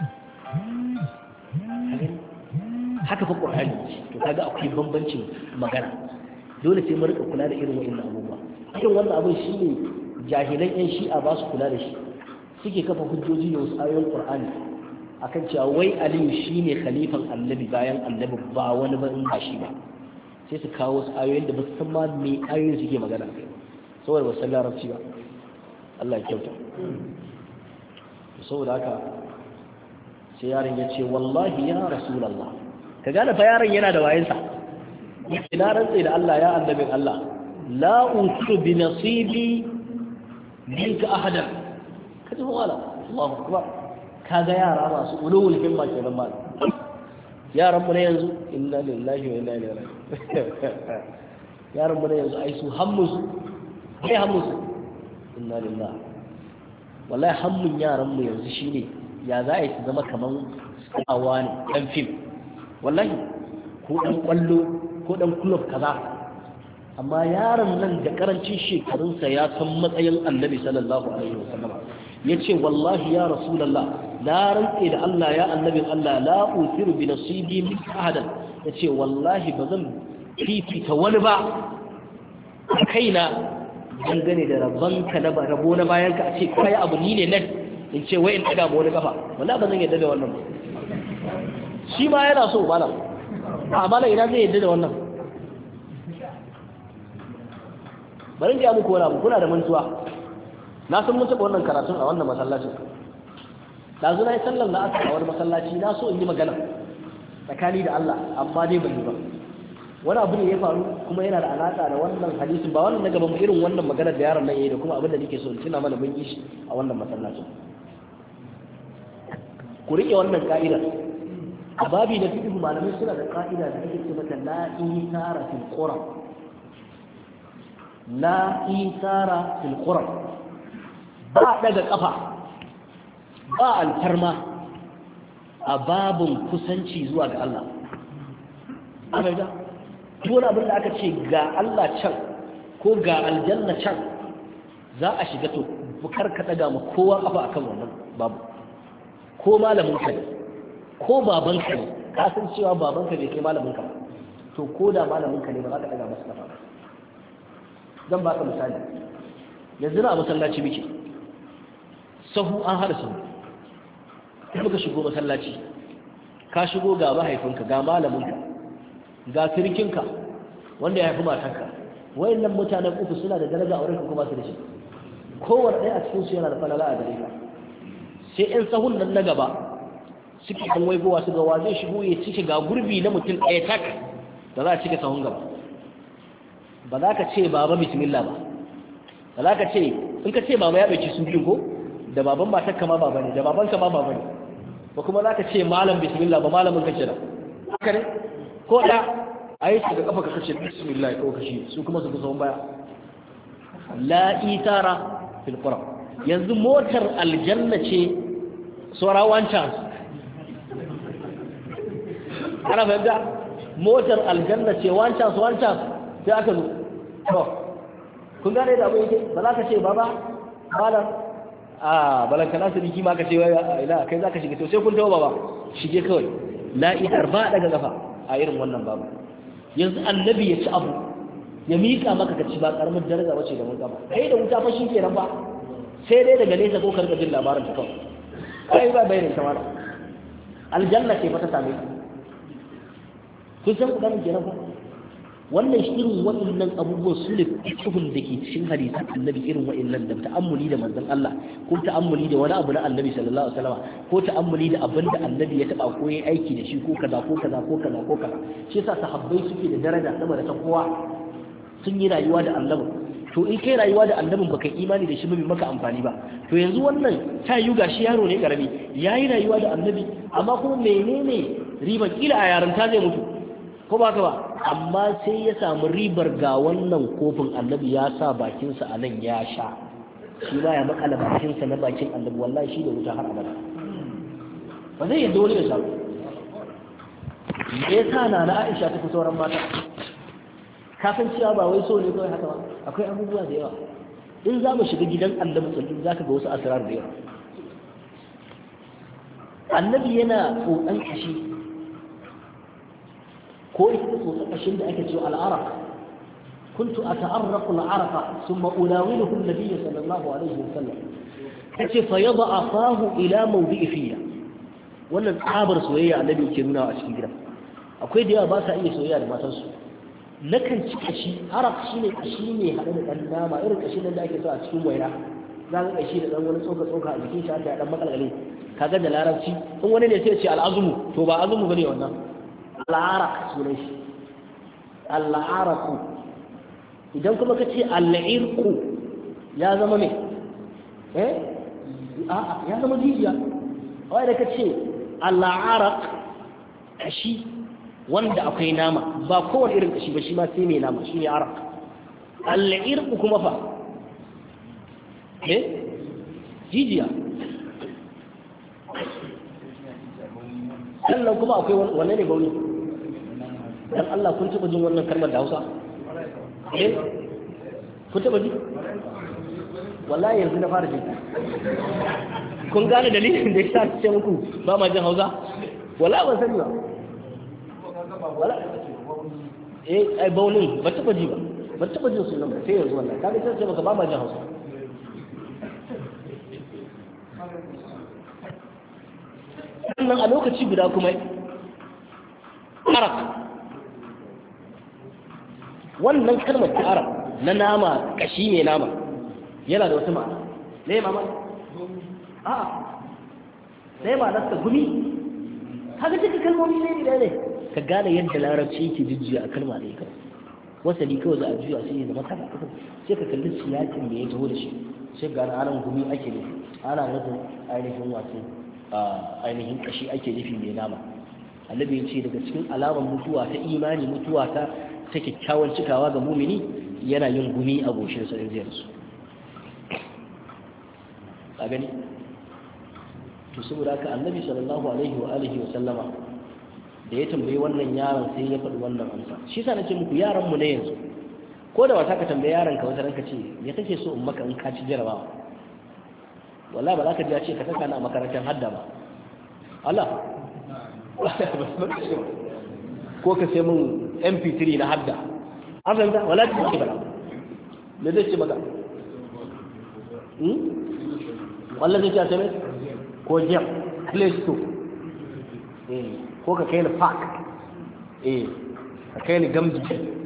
haka fa Qur'ani to kaga akwai bambancin magana dole sai mu rika kula da irin wannan abubuwa irin wannan abin shine jahilan yan shi'a ba su kula da shi suke kafa hujjoji da wasu ayoyin Qur'ani akan cewa wai Aliyu shine khalifan Annabi bayan Annabi ba wani ba in ba shi ba sai su kawo wasu ayoyin da ba su san ma me ayoyin suke magana kai saboda ba san larabci ba Allah ya kyauta saboda haka sai yaron ya ce wallahi ya rasulullah ka gane fa yaron yana da wayensa ina rantsi da Allah ya annabin Allah la utu bi nasibi minka ahadan kaji wala Allahu akbar kaga yara masu ulul himma kenan ma yaran mu ne yanzu inna lillahi wa inna ilaihi raji'un yaran mu ne yanzu ai su hammusu kai hammusu inna lillahi wallahi hammun yaran mu yanzu shine ya za a yi su zama kaman tsawa ne dan fim wallahi ko dan kwallo ko dan club kaza amma yaron nan da karancin shekarunsa ya san matsayin annabi sallallahu alaihi wasallam yace wallahi ya rasulullah la rantsi da Allah ya annabin Allah la usiru bi nasibi min ahadan yace wallahi bazan fifita wani ba kaina dangane da rabbanka na rabo na bayan ka a ce kai abu ni ne nan in ce wai in daga mu wani kafa wallahi bazan yadda da wannan shi ma yana so malam amma ina zai yadda da wannan bari ga muku wani abu kuna da mantuwa na san mun taɓa wannan karatun a wannan masallacin dazu na yi sallar na aka a wani masallaci na so in yi magana tsakani da Allah amma dai ban yi ba wani abu ne ya faru kuma yana da alaƙa da wannan hadisin ba wannan na gaban irin wannan maganar da yaron nan yayi da kuma abin da nake so in tuna mana mun yi shi a wannan masallacin ku rike wannan ka'ida a babi da fiqh malamai suna da ka'ida da ake ce mata la isara fil qura la isara fil qura ba daga kafa ba alfarma a babun kusanci zuwa ga Allah amma da duk abin da aka ce ga Allah can ko ga aljanna can za a shiga to bukar ka daga ma kowa kafa akan wannan babu ko malamin ka ne ko baban ka ne ka san cewa baban ka bai kai malamin ka ba to ko da malamin ka ne ba za ka daga masa kafa ba zan baka misali yanzu na masallaci muke sahu an hada sahu sai muka shigo masallaci ka shigo ga mahaifinka ga malaminka ga kirkinka wanda ya haifi matanka wayannan mutanen uku suna da daraja a wurinka kuma su da shi kowanne ɗaya a cikin su yana da falala a gare ka sai ƴan sahun nan na gaba suke kan waigowa su ga wa zai shigo ya cike ga gurbi na mutum ɗaya tak da za a cike sahun gaba ba za ka ce baba bismillah ba ba za ka ce in ka ce baba ya ɗauki su biyu ko da baban matarka ma baba ne da babanka ma baba ne ba kuma za ka ce malam bismillah ba malamin kake da haka ne ko da a yi su da kafa ka kace bismillah ko kashi su kuma su fi sauran baya la itara fil qura yanzu motar aljanna ce sora one chance ana fahimta motar aljanna ce one chance one chance sai aka zo to kun gane da abin yake ba za ka ce baba malam a balanka nasu biki ma ka ce wai ila kai zaka shiga to sai kun tawo baba shige kawai la itar ba daga gafa a irin wannan babu yanzu annabi ya ci abu ya mika maka ka ci ba karamin daraja bace da mun gaba kai da wuta fa shi kenan ba sai dai daga nesa ko karka jin labarin ta kawai kai ba bayanin ta wala aljanna ce fa ta same ku kun san kudan kenan fa wannan irin waɗannan abubuwan su ne fikihun da ke cikin hadisan annabi irin waɗannan da ta'ammuli da manzon Allah ko ta'ammuli da wani abu na annabi sallallahu alaihi wasallam ko ta'ammuli da abin da annabi ya taba ko yayi aiki da shi ko kaza ko kaza ko kaza ko kaza shi yasa sahabbai suke da daraja sama da ta kowa sun yi rayuwa da annabi to in kai rayuwa da annabin baka imani da shi ba bai maka amfani ba to yanzu wannan ta yi gashi yaro ne karami yayi rayuwa da annabi amma kuma menene riba kila a yarinta zai mutu ko ba ka ba amma sai ya samu ribar ga wannan kofin annabi ya sa bakinsa a nan ya sha shi ba ya makala bakinsa na bakin annabi wallahi shi da wuta har abada ba zai yadda wani ya samu me yasa na na Aisha ta fi sauran mata kafin cewa ba wai so ne kawai haka ba akwai abubuwa da yawa in za mu shiga gidan annabi sallallahu za ka ga wasu asrar da yawa annabi yana tsotsan kashi ko ita tsotsan kashin da ake cewa al'araq kuntu ata'arraqu al'araqa thumma unawiluhu an-nabiy sallallahu alaihi wasallam kace fa yada fahu ila mawdi'i fiya wannan tsabar soyayya annabi ke nuna a cikin gidan akwai da yawa ba sa iya soyayya da matansu nakan ci kashi araq shine kashi ne hade da dan nama irin kashin da ake so a cikin waina za ka kashi da dan wani tsoka tsoka a jikin shi da dan makalkale kaga da larabci in wani ne sai ya ce al'azmu to ba azmu bane wannan al'araq sunan shi al'araq idan kuma ka ce al'irqu ya zama me eh a'a ya zama jijiya wai da ka ce al'araq kashi wanda akwai nama ba kowane irin kashi ba shi ma sai mai nama shi ne araq al'irqu kuma fa eh jijiya. sannan kuma akwai wanne ne bauli dan Allah kun taba jin wannan kalmar da Hausa eh kun taba ji wallahi yanzu na fara jin kun gane dalilin da yasa ce muku ba ma jin Hausa wallahi ban sani ba wallahi eh ai baulin ba taba ji ba ba taba jin sunan ba sai yanzu wallahi kaga sai ce baka ba ma jin Hausa sannan a lokaci guda kuma arab wannan kalmar ta arab na nama kashi ne nama yana da wata ma'ana ne mama a sai ma nasta gumi kaga duka kalmomi ne da ne ka gane yadda larabci yake jujjuya a kalma da yake wasali kawai za a juya sai ya zama kana sai ka kalli siyakin da ya taho da shi sai ga anan gumi ake ne ana nufin ainihin wato ainihin kashi ake nufi mai nama annabi ya ce daga cikin alamar mutuwa ta imani mutuwa ta ta kyakkyawan cikawa ga mumini yana yin gumi a goshin sa zai rasu a gani to saboda haka annabi sallallahu alaihi wa alihi wa sallama da ya tambayi wannan yaron sai ya faɗi wannan amsa shi yasa nace muku yaran mu ne yanzu ko da wata ka tambaye yaron ka wata ranka ce me kake so in maka in ka ci jarabawa wallahi ba za ka ji ya ce ka saka na makarantar hadda ba Allah ko ka sai mun M P three na hadda an fahimta wala ta ce bara me zai ce maka hmm wallahi zai ce mai ko jam play store eh ko ka kai ni park eh ka kai ni gamji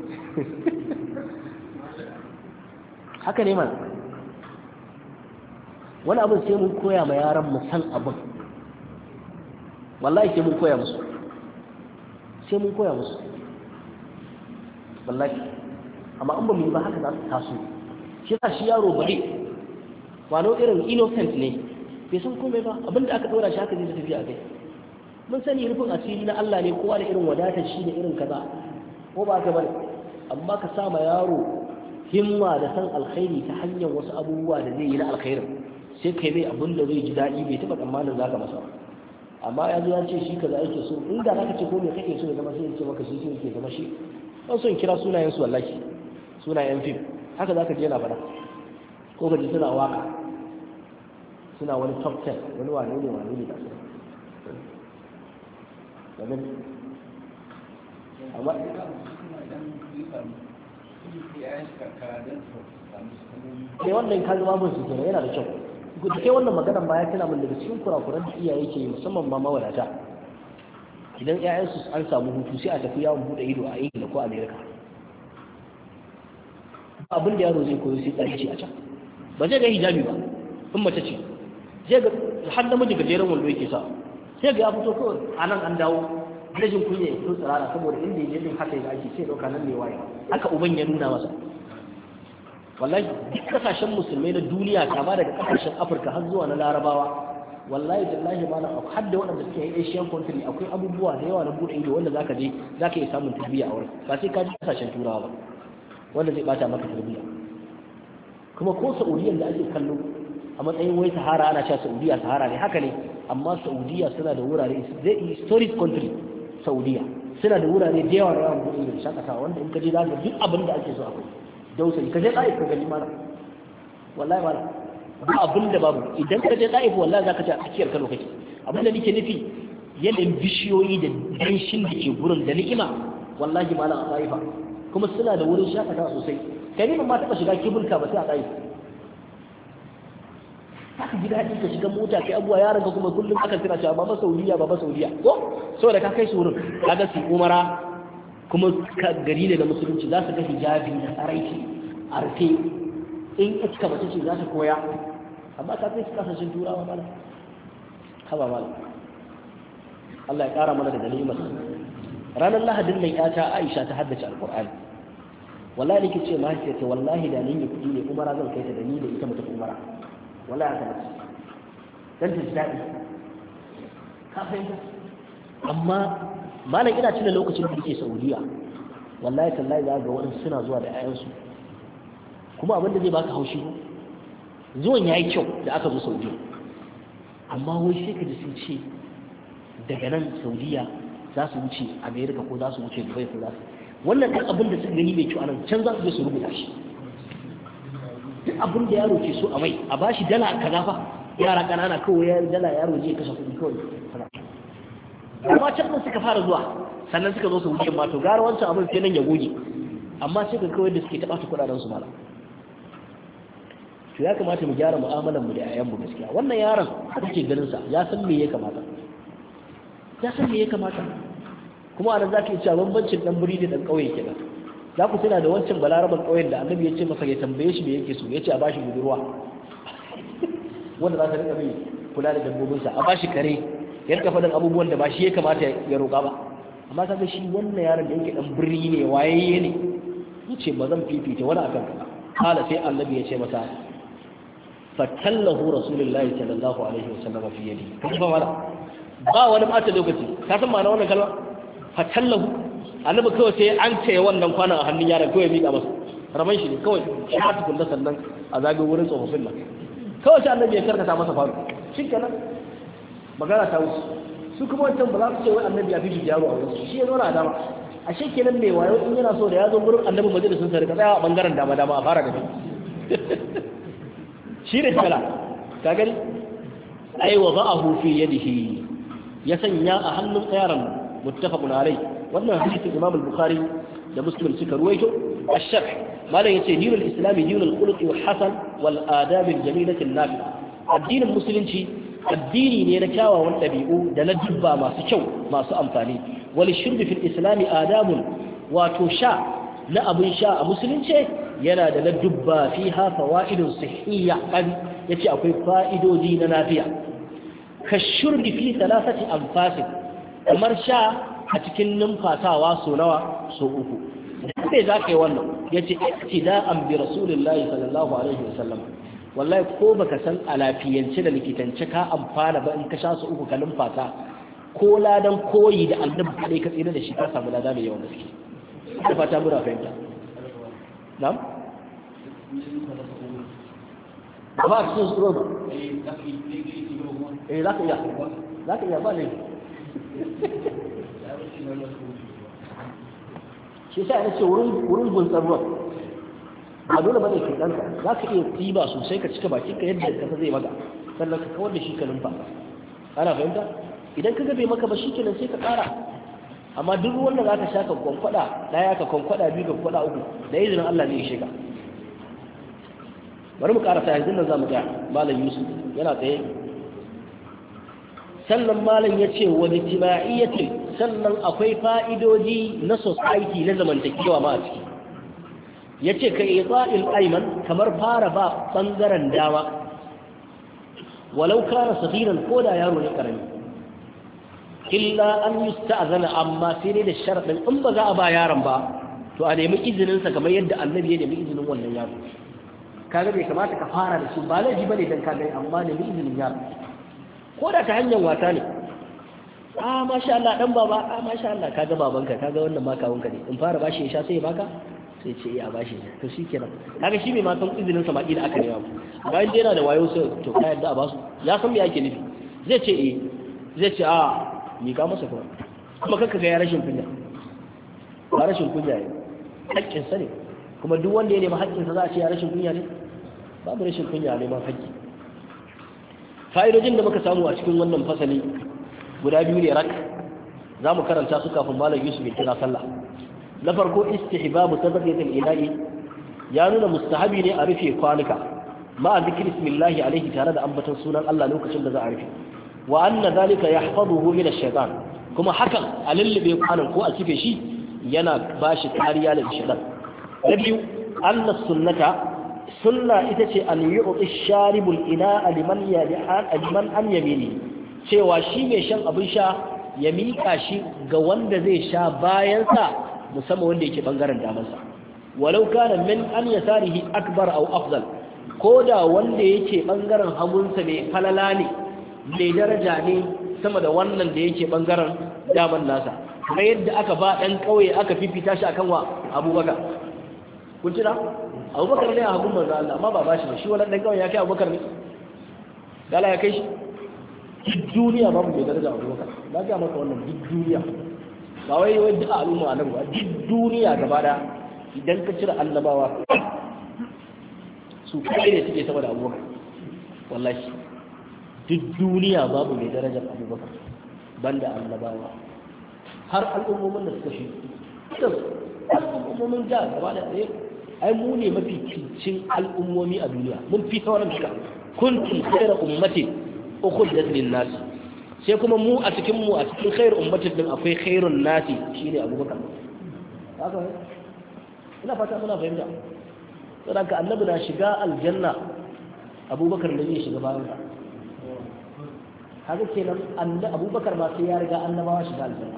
haka ne man wani abin sai mun koya ma yaran mu san abin wallahi sai mun koya musu sai mun koya musu wallahi amma an ba mu yi ba haka za su taso shi ta shi yaro bare wano irin innocent ne bai san komai ba abinda aka dora shi haka zai tafi a kai mun sani rufin asiri na Allah ne kowa da irin wadatar shi da irin kaza ko ba ka bane amma ka sa ma yaro himma da san alkhairi ta hanyar wasu abubuwa da zai yi na alkhairin sai kai mai abin da zai ji daɗi bai taɓa tsammanin za ka masa amma ya zo ya ce shi kaza yake so inda za ka ce ko me kake so ya zama sai ya ce maka shi shi yake zama shi ban son kira sunayen su wallahi sunayen fim haka za ka je yana faɗa ko ka ji suna waka suna wani top ten wani wane ne wane ne da su domin amma ne wannan kan zama mun su kenan yana da kyau da kai wannan maganar baya tana min daga cikin kurakuran da iyaye ke musamman ma mawadata idan ƴaƴansu an samu hutu sai a tafi yawon bude ido a Ingila ko America abin da yaro zai koyo sai tsarki a can ba zai ga hijabi ba in mace ce zai ga har namiji gajeren wando yake sa sai ga ya fito kawai a nan an dawo rajin kunya ya fito tsirara saboda inda ya je haka ya ake sai ɗauka nan ne waye haka uban ya nuna masa wallahi duk kasashen musulmai na duniya kama daga kasashen afirka har zuwa na larabawa wallahi tallahi ma na har da waɗanda suke yin asian country akwai abubuwa da yawa na buɗe ido wanda zaka je zaka iya samun tarbiyya a wurin ba sai ka ji kasashen turawa ba wanda zai bata maka tarbiyya kuma ko saudiyan da ake kallo a matsayin wai sahara ana cewa saudiya sahara ne haka ne amma saudiya suna da wurare zai historic country saudiya suna da wurare da yawa da yawan buɗe ido shakatawa wanda in ka je zaka duk abin da ake so akwai dausayi ka je ɗa'if ka gani mana wallahi mana ba abin da babu idan ka je ɗa'if wallahi za ka ce a tsakiyar kano kake abin da nake nufi yanayin bishiyoyi da danshin da ke gurin da ni'ima wallahi malam a ɗa'ifa kuma suna da wurin shakatawa sosai kai ne ma taɓa shiga kibulka ba sai a ɗa'if haka ji daɗi ka shiga mota kai abuwa yaran ka kuma kullum aka kira cewa baba saudiya baba saudiya ko saboda ka kai su wurin kaga su umara kuma gari ne da musulunci za su ga hijabi da tsaraici a rufe in iska mace ce za ta koya amma ka kai su kasashen turawa mana haba mana Allah ya kara mana da dalilin ranar lahadin nan yata Aisha ta haddace alqur'ani wallahi nake ce mahaifiyarta wallahi da ni ne kudi ne umara zan kai ta da ni da ita mutum umara wallahi haka nace dan ta ji daɗi ka fahimta amma malam ina tuna lokacin da yake Saudiya wallahi tallahi za ga waɗansu suna zuwa da ƴaƴansu kuma abin da zai baka haushi zuwan yayi kyau da aka zo Saudiya amma wai sai ka ji sun ce daga nan Saudiya za su wuce America ko za su wuce Dubai ko za su wannan kan abin da suka gani mai kyau anan can za su je su rubuta shi duk abin da yaro ke so a mai a bashi dala kaza fa yara kanana kawai ya dala yaro je kashe kuɗi kawai amma can nan suka fara zuwa sannan suka zo su wuce ma to gara wancan abin sai nan ya goge amma sai ka kawai da suke taɓa ta kuɗaɗen su mala to ya kamata mu gyara mu'amalar mu da yayan mu gaskiya wannan yaron da kake ganin sa ya san me ya kamata ya san me ya kamata kuma anan zaka yi cewa bambancin dan buri da dan kauye kenan za ku tuna da wancan balaraban kauyen da annabi ya ce masa ya tambaye shi me yake so ya ce a bashi budurwa wanda za ta rika mai kula da dabbobinsa a bashi kare ya rika faɗin abubuwan da ba shi ya kamata ya roƙa ba amma kaga shi wannan yaron da yake dan birni ne wayayye ne yace ba zan fifita wani akan ka kala sai annabi ya ce masa fatallahu rasulullahi sallallahu alaihi wasallam fi yadi kuma wala ba wani bata lokaci ka san ma'ana wannan kalma fatallahu annabi kawai sai an ce wannan kwanan a hannun yaron kawai miƙa masa raban shi ne kawai shi ma tukun da sannan a zagaye wurin tsofaffin nan kawai sai annabi ya karkata masa faru shikenan magana ta wuce su kuma wancan ba za su ce wai annabi ya fi shi yaro a wurin shi ya zo na dama a shekenan mai wayo in yana so da ya zo gurin annabi majalisun sa rika tsaya a bangaren dama dama a fara da kai shi ne kala ka gani ai wa za'ahu fi yadihi ya sanya a hannun yaron muttafaqun alai wannan hadisin Imam al-Bukhari da Muslim suka ruwaito ash-sharh malan yace dinul islami dinul khuluq wal hasan wal adab al-jamilah an-nafi'a addinin musulunci addini ne na kyawawan dabi'u da na dubba masu kyau masu amfani wal shurb fil islami adabun wato sha na abin sha a musulunci yana da ladubba fiha fawaidun sihhiyya kan yace akwai fa'idodi na lafiya ka shurbi fi thalathati anfasin kamar sha a cikin numfasawa so nawa so uku sai zaka yi wannan yace iktida'an bi rasulillahi sallallahu alaihi wasallam wallahi ko baka san a lafiyance da likitance ka amfana ba in ka sha su uku ka numfasa ko ladan koyi da annabi kadai ka tsira da shi ka samu lada mai yawan gaske da fata muna fahimta na'am ba su su roba eh zaka iya zaka iya ba ne shi sai ana ce wurin wurin guntsar ruwa ba dole bane ke danka zaka iya tsiba sosai ka cika bakin ka yadda ka zai maka sannan ka kawar da shi ka numfa ana fahimta idan ka ga bai maka ba shikenan sai ka ƙara amma duk wanda za ka sha ka kwankwada daya ka kwankwada biyu ka kwankwada uku da izinin Allah zai ishe ka bari mu karasa yanzu nan za mu ga malam Yusuf yana tsaye sannan malam ya ce wa ijtima'iyyatin sannan akwai fa'idoji na society na zamantakewa ma a ciki yace ka ita'il ayman kamar fara ba bangaren dama walau kana sagiran koda yaro ne karami illa an yusta'zana amma sai dai da sharadin in ba za a ba yaron ba to a nemi izinin sa kamar yadda annabi ya nemi izinin wannan yaro kaga bai kamata ka fara da shi ba laifi bane dan ka gani amma nemi izinin yaro ko da ta hanyar wata ne ah masha Allah dan baba ah masha Allah kaga babanka kaga wannan ma kawunka ne in fara bashi ya sha sai ya baka sai ce ya bashi to shikenan kaga shi mai ma san izinin sa ma ila aka ne ba bayan dai yana da wayo sai to ka yadda a basu ya san me yake nufi zai ce eh zai ce a mika masa kuma kuma kanka ga ya rashin kunya ba rashin kunya ne haƙƙin sa ne kuma duk wanda ya nemi haƙƙin sa za a ce ya rashin kunya ne babu rashin kunya ne ma haƙƙi fa'idojin da muka samu a cikin wannan fasali guda biyu ne rak za mu karanta su kafin malam Yusuf ya kira sallah na farko istihbabu tadriyatul ilahi ya nuna mustahabi ne a rufe kwanuka ma zikri bismillahi alaihi tare da ambaton sunan Allah lokacin da za a rufe wa anna zalika yahfazuhu min ash-shaytan kuma hakan a lullube kwanan ko a kife shi yana bashi kariya daga shaytan na biyu anna sunnata sunna ita ce an yu'ti sharibul ina'a liman yalihan liman an yamini cewa shi mai shan abin sha ya mika shi ga wanda zai sha bayan sa musamman wanda yake bangaren damansa walau kana min an yasarihi akbar aw afdal koda wanda yake bangaren hagunsa ne falala ne mai daraja ne sama da wannan da yake bangaren daman nasa kuma yadda aka ba dan kauye aka fifita shi akan wa Abubakar kun tuna abubakar ne a hagun manzo Allah amma ba ba shi ba shi wannan dan kawai ya kai abubakar ne dala ya kai shi duk duniya babu mai daraja abubakar ba ga maka wannan duk duniya ba wai wai duk al'umma annabi ba duk duniya gaba da idan ka cire annabawa su kai ne suke sama da abubakar wallahi duk duniya babu mai darajar abubakar banda annabawa har al'ummomin da suka shi al'ummomin da gaba da tsaye ai mu ne mafi cincin al'ummomi a duniya mun fi sauran duka kuntum khayra ummati ukhrijat lin nas sai kuma mu a cikin mu a cikin khairu ummatin din akwai khairun nasi shine abubakar haka ina fata muna fahimta saboda annabi na shiga aljanna abubakar ne zai shiga bayan sa haka kenan annabi abubakar ma sai ya riga annabawa shiga aljanna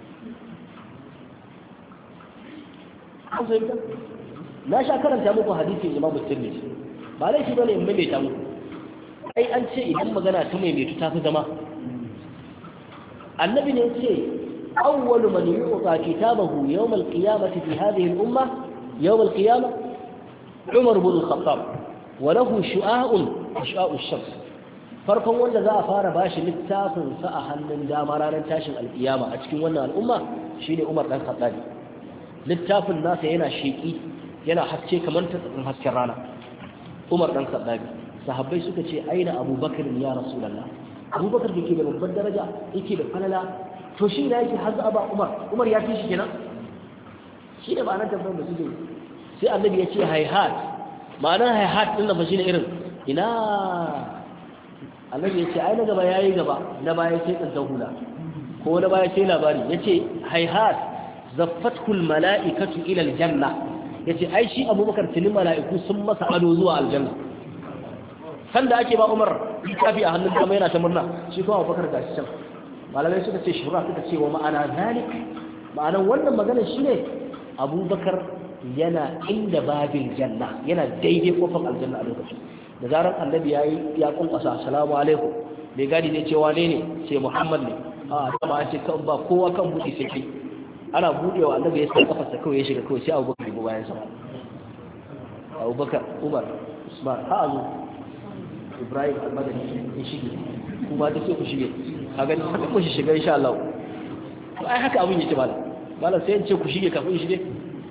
an fahimta na sha karanta muku hadisin Imam Tirmidhi ba laifi bane in maimaita muku ai an ce idan magana ta maimaitu ta fi zama annabi ne ce awwalu man yu'ta kitabahu yawm al-qiyamati fi hadhihi al-umma yawm al-qiyamah Umar ibn al-Khattab wa lahu shu'a'un shu'a'u ash-shams farkon wanda za a fara bashi littafin sa a hannun dama ranar tashin al-qiyama a cikin wannan al'umma shine Umar dan Khattab littafin nasa yana sheki yana haske kamar ta tsakin hasken rana Umar dan Khattab sahabbai suka ce aina Abubakar ya Rasulullah Abubakar da ke da babbar daraja yake da falala to shi da yake har ba Umar Umar ya fi shi kenan shi da ma'anar tambayar da suke sai annabi ya ce hayhat ma'anar hayhat din da fa shine irin ina annabi ya ce ai na gaba yayi gaba na baya sai tsantan hula ko na baya sai labari yace hayhat zaffatul mala'ikatu ila aljanna yace ai shi Abubakar tuni mala'iku sun masa ado zuwa aljanna sanda ake ba Umar kafi a hannun dama yana ta murna shi kuma Abubakar ga shi can malamai suka ce shura suka ce wa ma'ana zalik ma'anan wannan maganar shine Abubakar yana inda babin janna yana daidai kofar aljanna a lokacin da zaran annabi yayi ya kunkwasa assalamu alaikum bai gadi ne cewa ne ne ce Muhammad ne a dama an ce kan ba kowa kan buɗe sai kai ana buɗewa annabi ya sa kafarsa kawai ya shiga kawai sai Abubakar ya go bayan sa Abubakar Umar Usman ha'azu Ibrahim al-Madani ya shige kuma da sai ku shige a gani haka ku shiga insha Allah to ai haka abin yake malam malam sai in ce ku shige kafin shige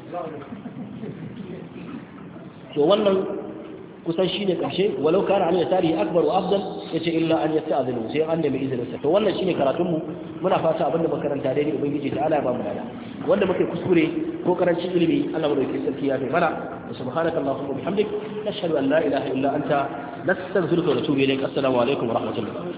to wannan kusan shine karshe walau kana an yasari akbar wa afdal yace illa an yasta'dinu sai an da mai izinin sa to wannan shine karatun mu muna fata abinda makaranta dai ubangiji ta Allah ya ba mu dada wanda muke kuskure ko karancin ilimi Allah mu dauke sarki ya bai mana subhanakallahumma wa bihamdik nashhadu an la ilaha illa anta nastaghfiruka wa natubu ilayk assalamu alaikum wa rahmatullah